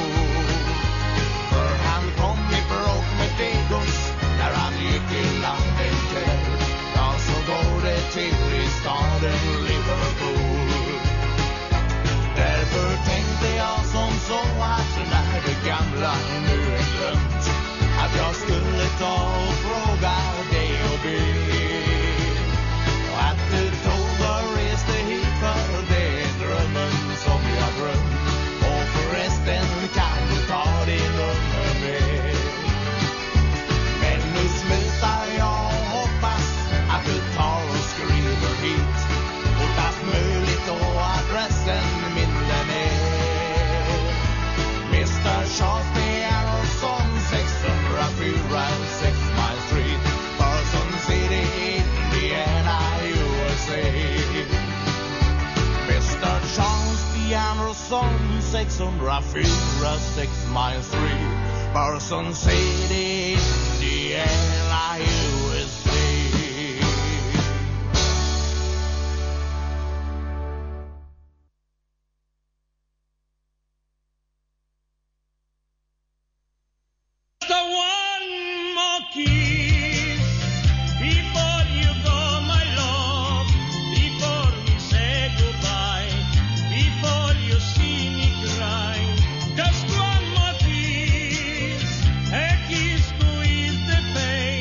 [SPEAKER 7] För han kom i bråk med Degos när han gick i land en kväll. Ja, så går det till i staden Liverpool. Därför tänkte jag som så att när det gamla nu är glömt, att jag skulle ta och fråga dig och be. Och att du tog och reste hit, för det är drömmen som jag drömt. Och förresten kan du ta din nummer med. Men nu slutar jag och hoppas att du tar och skriver hit. Och fast möjligt och adressen min den är Mr. Charles Pianoson, 604 6 Mile Street, Carson City, Indiana, USA. Mr. Charles Pianoson, 604 6 Mile Street, Carson City, Indiana, USA.
[SPEAKER 10] One more kiss before you go, my love, before we say goodbye, before you see me cry. Just one more kiss, a kiss to ease the pain.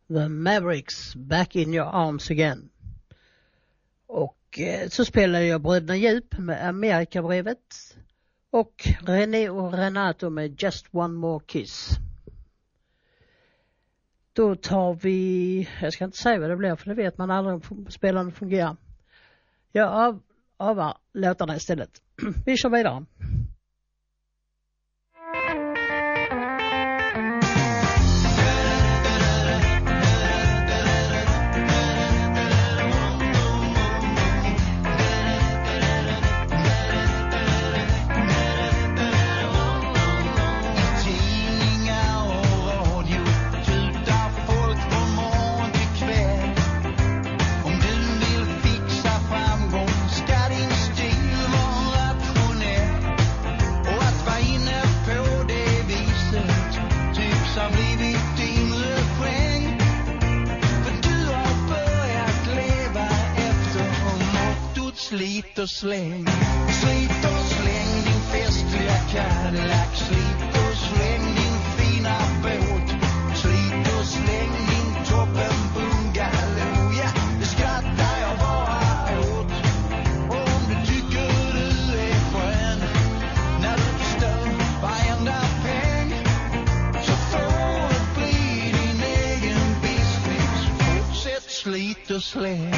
[SPEAKER 1] The Mavericks, Back in Your Arms Again. Och så spelade jag Bröderna Djup med Amerikabrevet och René och Renato med Just One More Kiss. Då tar vi, jag ska inte säga vad det blir för det vet man aldrig om spelaren fungerar. Jag avar låtarna istället. Vi kör vidare.
[SPEAKER 7] Slit och släng din festliga Cadillac. Slit och släng din fina båt. Slit och släng din toppen bungalow. Ja, det skrattar jag bara åt. Och om du tycker du är skön när du förstör varenda peng, så får det bli din egen business. Fortsätt slit och släng.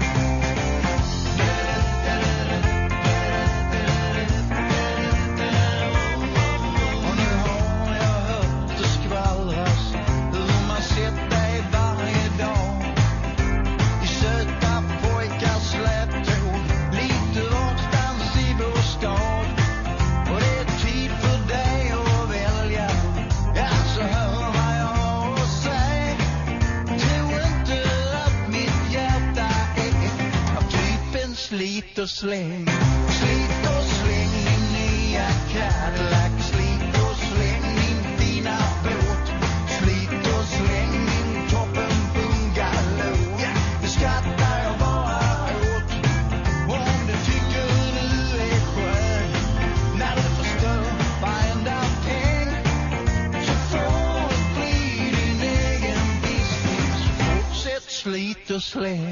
[SPEAKER 7] Slit och släng din nya Cadillac. Slit och släng din fina båt. Slit och släng din toppen bungalow. Ja, det skrattar jag bara åt. Och om du tycker du är skön när du förstör varenda peng, så får det bli din egen business. Fortsätt slit och släng.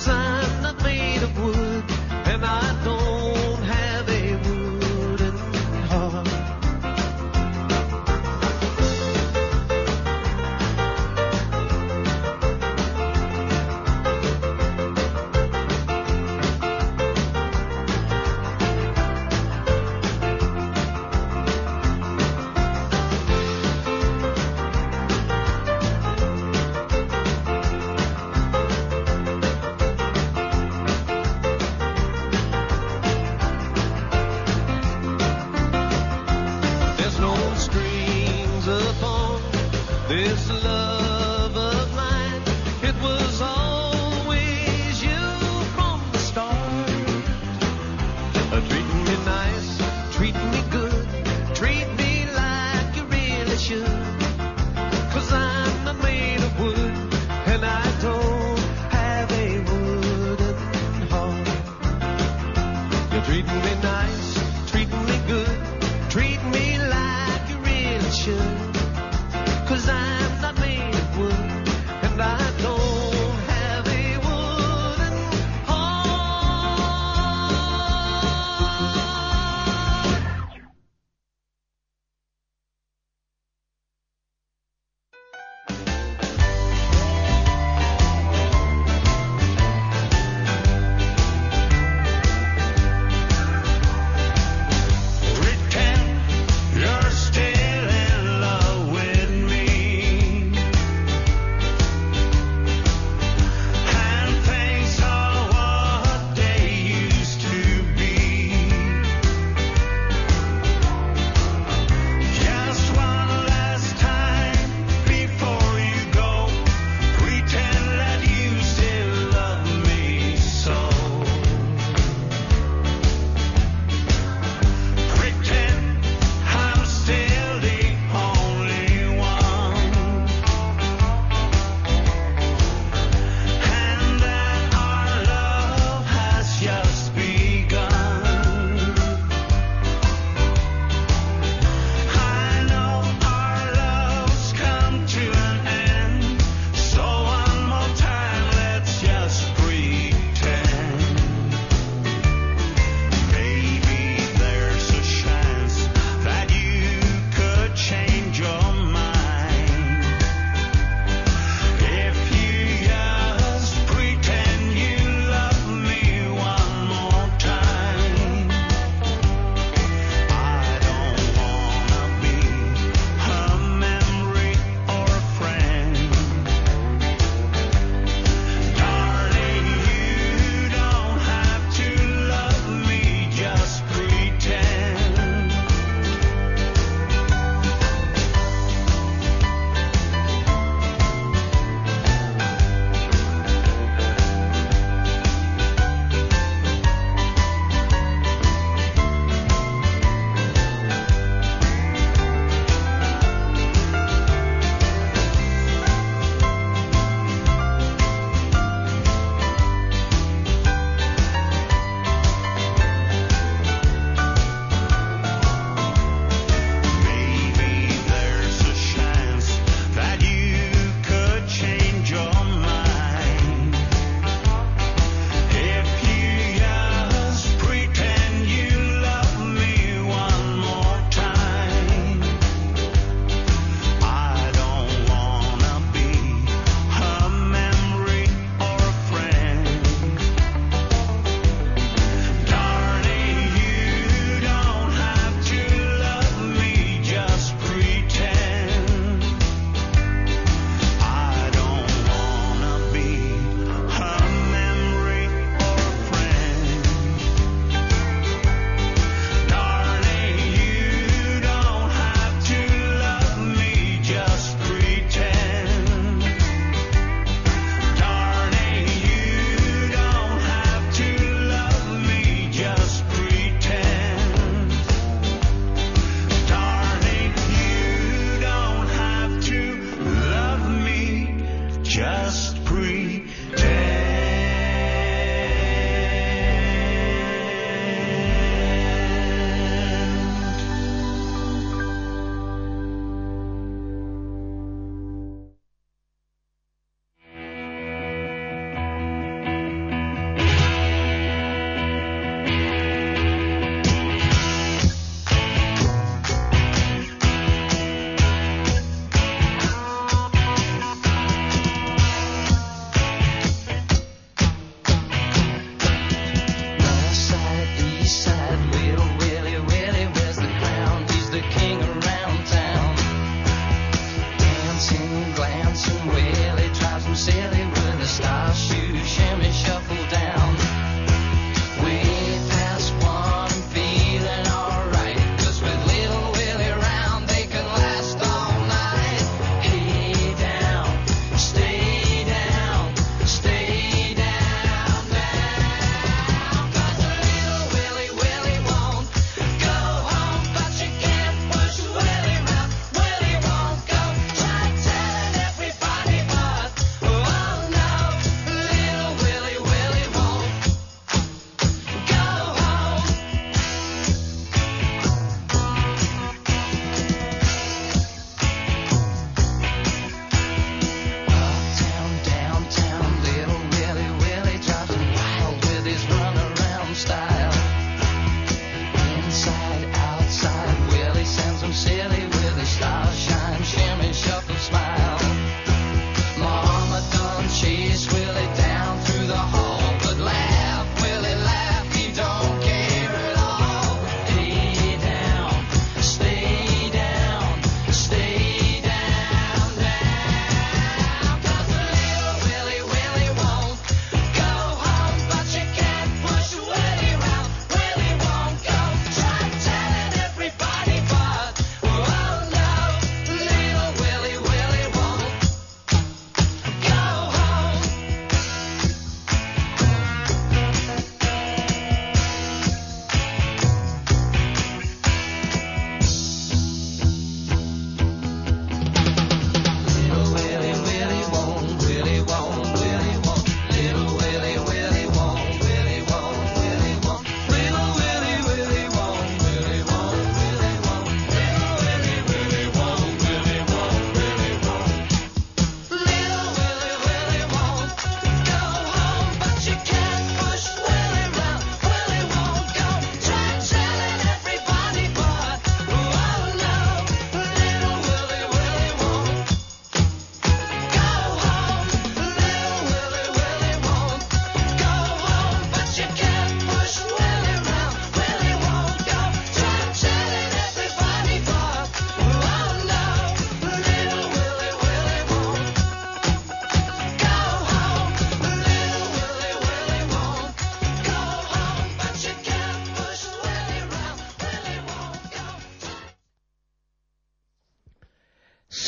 [SPEAKER 3] 'cause I'm not made of wood, and I don't have a wooden heart. There's no strings upon this love of mine. It was always you from the start. Treat me nice, treat me good, treat me like you really should. 'Cause I'm not made of wood, and I don't have a wooden heart. You treat me nice, treat me good, treat me like you really should. 'Cause I'm not made of wood, and I don't have a wooden heart.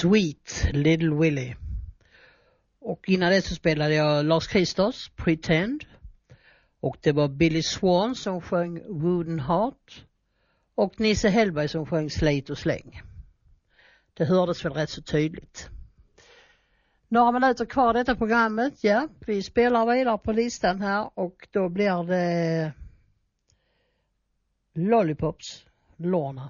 [SPEAKER 1] Sweet Little Willie. Och innan det så spelade jag Lars Kristers Pretend. Och det var Billy Swan som sjöng Wooden Heart. Och Nisse Hellberg som sjöng Slit och släng. Det hördes väl rätt så tydligt. Några minuter kvar detta programmet. Ja, vi spelar vidare på listan här. Och då blir det Lollipops, Lorna.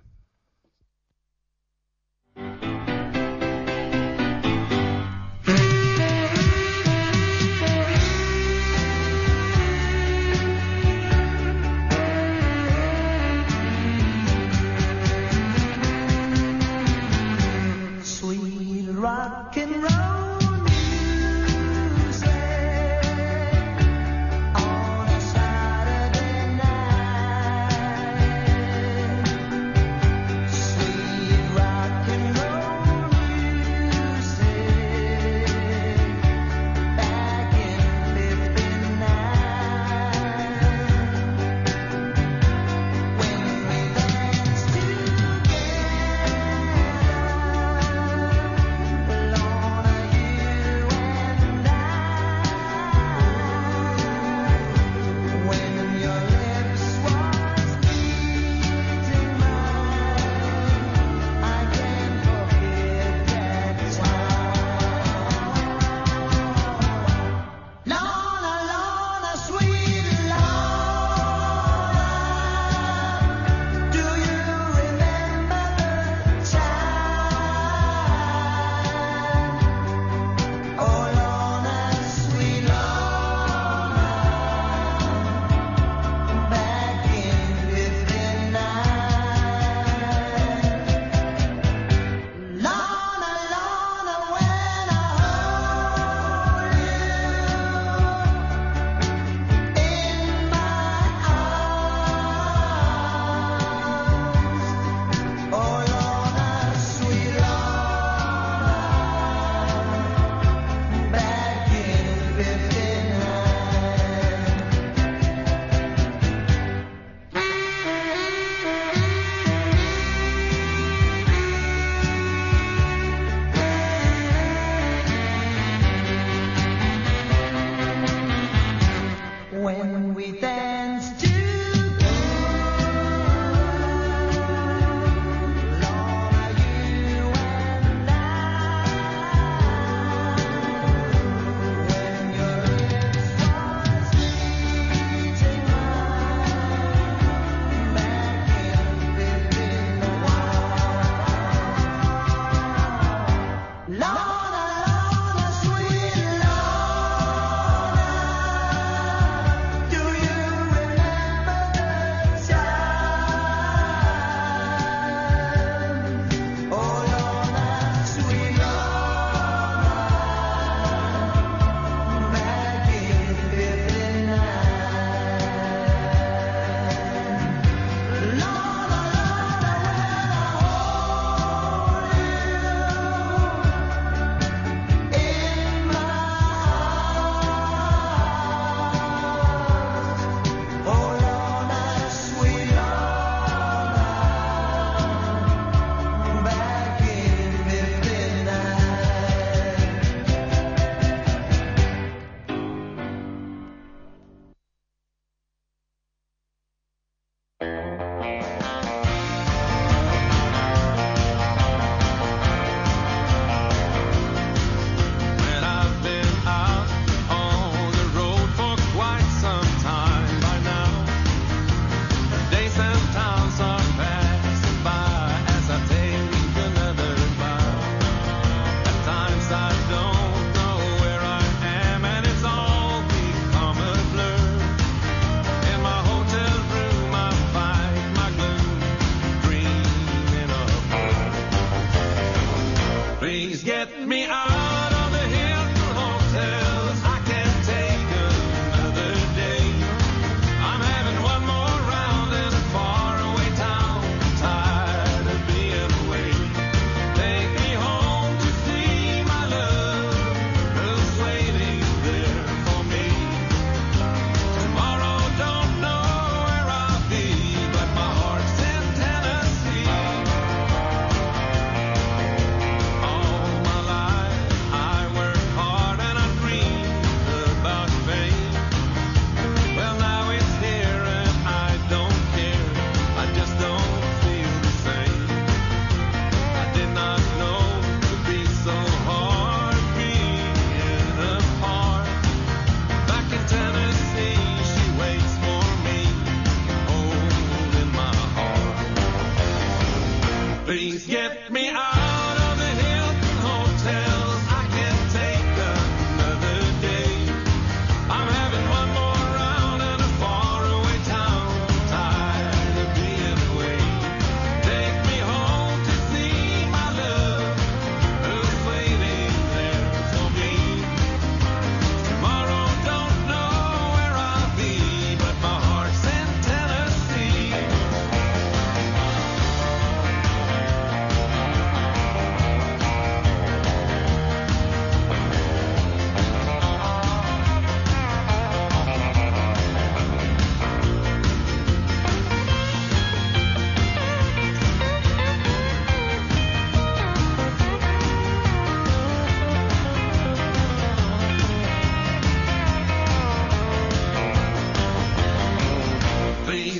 [SPEAKER 3] Rock and roll music on a Saturday night. Sweet rock and roll music back in '59. When we danced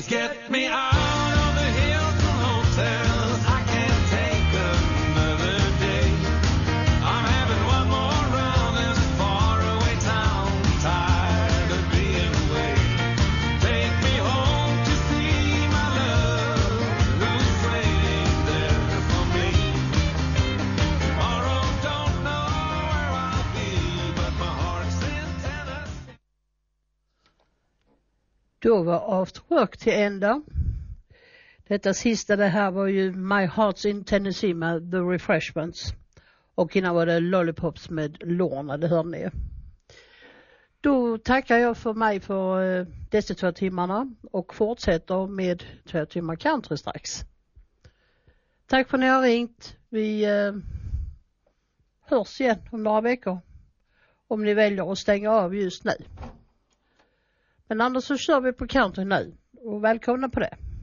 [SPEAKER 3] Please get me out of the Hilton hotels. I can't take another day. I'm having one more run this faraway town. Tired of being away. Take me home to see my love, who's waiting there for me. Tomorrow don't know where I'll be, but my heart's in Tennessee.
[SPEAKER 1] Då var After Work till ända. Detta sista, det här var ju My Heart's in Tennessee med The Refreshments. Och innan var det Lollipops med Lorna, det hör ni. Då tackar jag för mig för dessa 2 timmarna och fortsätter med 2 timmar country strax. Tack för att ni har ringt. Vi hörs igen om några veckor. Om ni väljer att stänga av just nu. Men annars så kör vi på country nu. Och välkomna på det.